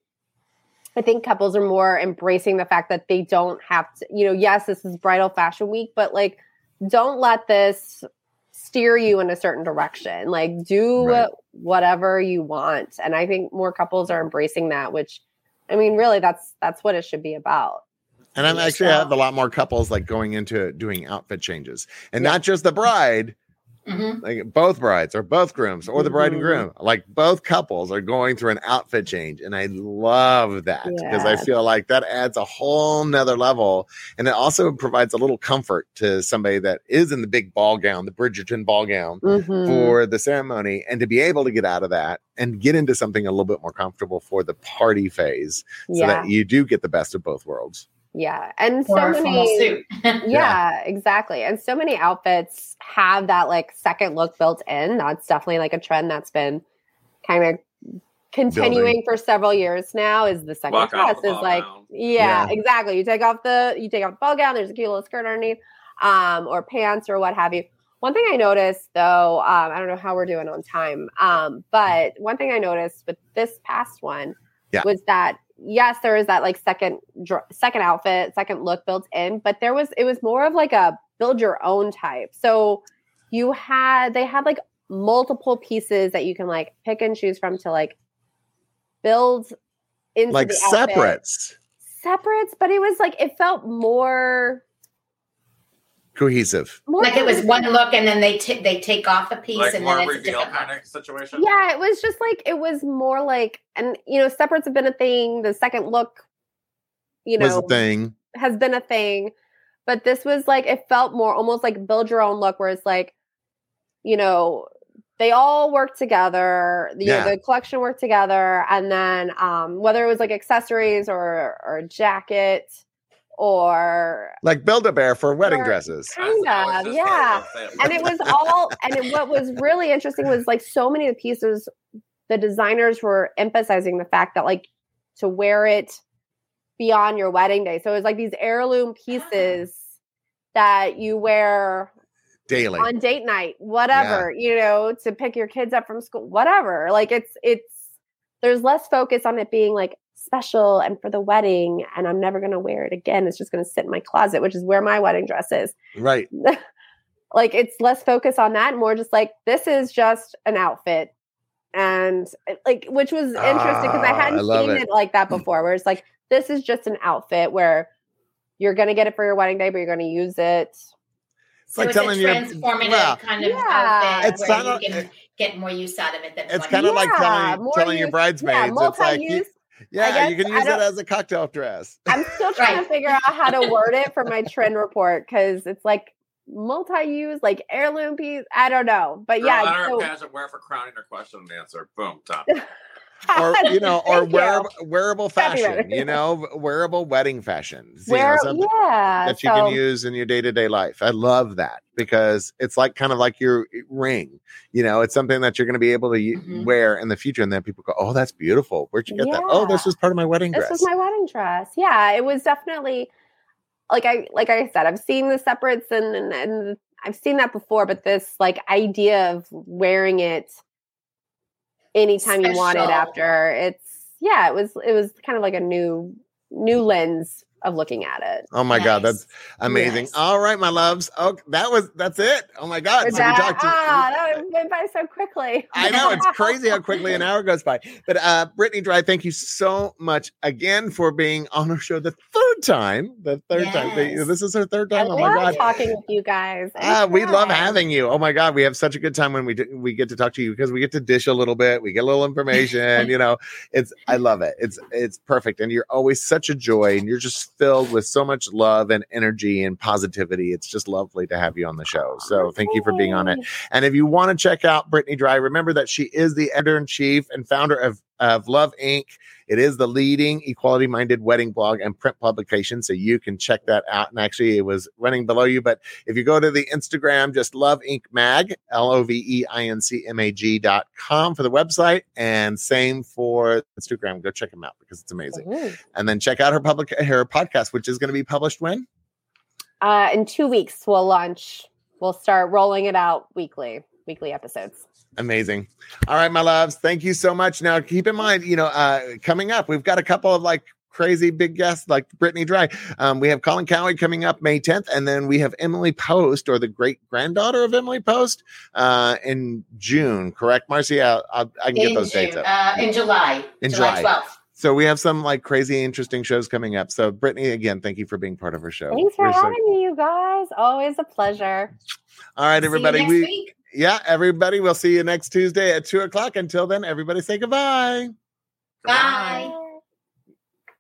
Speaker 4: I think couples are more embracing the fact that they don't have to, you know, yes, this is bridal fashion week, but like, don't let this steer you in a certain direction. Like, do
Speaker 2: Right.
Speaker 4: whatever you want. And I think more couples are embracing that, which, I mean, really, that's that's what it should be about.
Speaker 2: And I'm
Speaker 3: Yeah,
Speaker 2: actually
Speaker 3: so-
Speaker 2: have a lot more couples like going into doing outfit changes, and
Speaker 4: Yeah.
Speaker 2: not just the bride,
Speaker 3: Mhm.
Speaker 2: like both brides or both grooms or the bride and
Speaker 4: Mhm.
Speaker 2: groom, like both couples are going through an outfit change. And I love that because I
Speaker 4: Yeah.
Speaker 2: feel like that adds a whole nother level. And it also provides a little comfort to somebody that is in the big ball gown, the Bridgerton ball gown
Speaker 4: Mhm.
Speaker 2: for the ceremony, and to be able to get out of that and get into something a little bit more comfortable for the party phase, so
Speaker 4: Yeah.
Speaker 2: that you do get the best of both worlds.
Speaker 4: Yeah. And so
Speaker 3: Or a formal
Speaker 4: many,
Speaker 3: suit.
Speaker 4: yeah, exactly. And so many outfits have that like second look built in. That's definitely like a trend that's been kind of continuing for several years now, is the second
Speaker 5: Walk off
Speaker 4: dress
Speaker 5: the
Speaker 4: is
Speaker 5: ball
Speaker 4: like,
Speaker 5: gown.
Speaker 4: yeah,
Speaker 2: Yeah.
Speaker 4: exactly. You take off the, you take off the ball gown, there's a cute little skirt underneath, um, or pants or what have you. One thing I noticed though, um, I don't know how we're doing on time, um, but one thing I noticed with this past one
Speaker 2: Yeah.
Speaker 4: was that, yes, there is that like second, dr- second outfit, second look built in, but there was, it was more of like a build your own type. So you had, they had like multiple pieces that you can like pick and choose from to like build into
Speaker 2: Like
Speaker 4: the outfit.
Speaker 2: separates,
Speaker 4: Separates, but it was like, it felt more,
Speaker 2: cohesive.
Speaker 4: more
Speaker 3: Like it was one look, and then they t- they take off a piece,
Speaker 5: Like
Speaker 3: and
Speaker 5: more
Speaker 3: then it's a
Speaker 5: reveal
Speaker 3: different
Speaker 5: kind
Speaker 3: look.
Speaker 5: of situation.
Speaker 4: Yeah, it was just like, it was more like, and you know, separates have been a thing. The second look, you
Speaker 2: Was
Speaker 4: know,
Speaker 2: a thing.
Speaker 4: has been a thing. But this was like, it felt more almost like build your own look, where it's like, you know, they all work together. You
Speaker 2: Yeah.
Speaker 4: know, the collection worked together. And then um, whether it was like accessories or, or a jacket or
Speaker 2: Like Build-A-Bear for wedding
Speaker 4: Or-
Speaker 2: dresses.
Speaker 4: kind
Speaker 5: I was
Speaker 4: of,
Speaker 5: just
Speaker 4: yeah.
Speaker 5: about to say.
Speaker 4: And it was all, and it, what was really interesting was like so many of the pieces, the designers were emphasizing the fact that like to wear it beyond your wedding day. So it was like these heirloom pieces that you wear
Speaker 2: Daily.
Speaker 4: on date night, whatever, you know, to pick your kids up from school, whatever. Like it's, it's, there's less focus on it being like special and for the wedding, and I'm never going to wear it again. It's just going to sit in my closet, which is where my wedding dress is.
Speaker 2: Right.
Speaker 4: Like it's less focus on that, and more just like this is just an outfit, and like which was interesting because I
Speaker 2: Ah, I
Speaker 4: hadn't
Speaker 2: love
Speaker 4: seen
Speaker 2: it.
Speaker 4: it. like that before. Where it's like this is just an outfit where you're gonna get it for your wedding day, but you're gonna use it.
Speaker 3: So
Speaker 2: like
Speaker 3: it's
Speaker 2: telling
Speaker 3: a
Speaker 2: you-
Speaker 3: transformative
Speaker 2: well,
Speaker 3: kind of
Speaker 4: Yeah.
Speaker 3: outfit
Speaker 2: It's
Speaker 3: where
Speaker 2: kinda-
Speaker 3: you can get more use out of it than
Speaker 2: It's
Speaker 3: one.
Speaker 2: kind of like
Speaker 4: Yeah,
Speaker 2: telling,
Speaker 4: more
Speaker 2: telling your
Speaker 4: use-
Speaker 2: bridesmaids.
Speaker 4: Yeah,
Speaker 2: It's like, you,
Speaker 4: multi-use.
Speaker 2: yeah,
Speaker 4: guess
Speaker 2: you can
Speaker 4: I
Speaker 2: use it
Speaker 4: don't-
Speaker 2: as a cocktail dress.
Speaker 4: I'm still trying
Speaker 3: Right.
Speaker 4: to figure out how to word it for my trend report because it's like multi-use, like heirloom piece. I don't know, but
Speaker 5: Girl,
Speaker 4: yeah.
Speaker 5: honor
Speaker 4: so-
Speaker 5: pageant wear for crowning or question and answer. Boom, done.
Speaker 2: or you know, or
Speaker 4: Thank you.
Speaker 2: wearable, wearable
Speaker 4: Happy
Speaker 2: fashion,
Speaker 4: wedding.
Speaker 2: you know, wearable wedding fashions, you
Speaker 4: Where,
Speaker 2: know, something
Speaker 4: yeah.
Speaker 2: that you
Speaker 4: so,
Speaker 2: can use in your day-to-day life. I love that because it's like kind of like your ring, you know, it's something that you're going to be able to
Speaker 3: Mhm.
Speaker 2: wear in the future. And then people go, oh, that's beautiful. Where'd you get that? Oh, this
Speaker 4: Yeah.
Speaker 2: was part of my wedding
Speaker 4: This
Speaker 2: dress.
Speaker 4: was my wedding dress. Yeah, it was definitely like I like I said, I've seen the separates and, and and I've seen that before, but this like idea of wearing it anytime you want it
Speaker 3: Special.
Speaker 4: after, it's yeah, it was it was kind of like a new new lens of looking at it.
Speaker 2: Oh my God,
Speaker 3: Nice.
Speaker 2: that's amazing.
Speaker 3: Nice.
Speaker 2: All right, my loves. Oh, that was that's it. Oh my God.
Speaker 4: With
Speaker 2: So we
Speaker 4: that,
Speaker 2: talked to
Speaker 4: ah, that went by so quickly.
Speaker 2: I know it's crazy how quickly an hour goes by. But uh Brittany Dry, thank you so much again for being on our show the third time. The third time.
Speaker 3: Yes.
Speaker 2: This is her third
Speaker 4: I
Speaker 2: time. Oh my
Speaker 4: love
Speaker 2: God.
Speaker 4: talking with you guys.
Speaker 2: Ah, we love
Speaker 4: Anytime.
Speaker 2: having you. Oh my God, we have such a good time when we do, we get to talk to you because we get to dish a little bit. We get a little information. You know, it's I love it. It's it's perfect, and you're always such a joy, and you're just filled with so much love and energy and positivity. It's just lovely to have you on the show. So thank you for being on it. And if you want to check out Brittany Dry, remember that she is the editor in chief and founder of of Love Incorporated. It is the leading equality-minded wedding blog and print publication, so you can check that out. And actually, it was running below you, but if you go to the Instagram, just Love Inc Mag, L O V E I N C M A G dot com for the website, and same for Instagram. Go check them out because it's amazing.
Speaker 4: Ooh.
Speaker 2: And then check out her public her podcast, which is going to be published when?
Speaker 4: Uh, in two weeks, we'll launch. We'll start rolling it out weekly, weekly episodes.
Speaker 2: Amazing. All right, my loves. Thank you so much. Now, keep in mind, you know, uh, coming up, we've got a couple of like crazy big guests like Brittany Dry. Um, we have Colin Cowie coming up May tenth, and then we have Emily Post, or the great granddaughter of Emily Post, uh, in June. Correct, Marcy? I'll, I'll, I can get
Speaker 3: In
Speaker 2: those dates
Speaker 3: June,
Speaker 2: up.
Speaker 3: uh, in July.
Speaker 2: In
Speaker 3: July
Speaker 2: July.
Speaker 3: twelfth.
Speaker 2: So we have some like crazy, interesting shows coming up. So Brittany, again, thank you for being part of our show.
Speaker 4: Thanks for
Speaker 2: We're so-
Speaker 4: having me, you guys. Always a pleasure.
Speaker 2: All right,
Speaker 3: See you
Speaker 2: everybody.
Speaker 3: next
Speaker 2: we
Speaker 3: week.
Speaker 2: yeah, everybody. We'll see you next Tuesday at two o'clock. Until then, everybody say goodbye.
Speaker 3: Bye.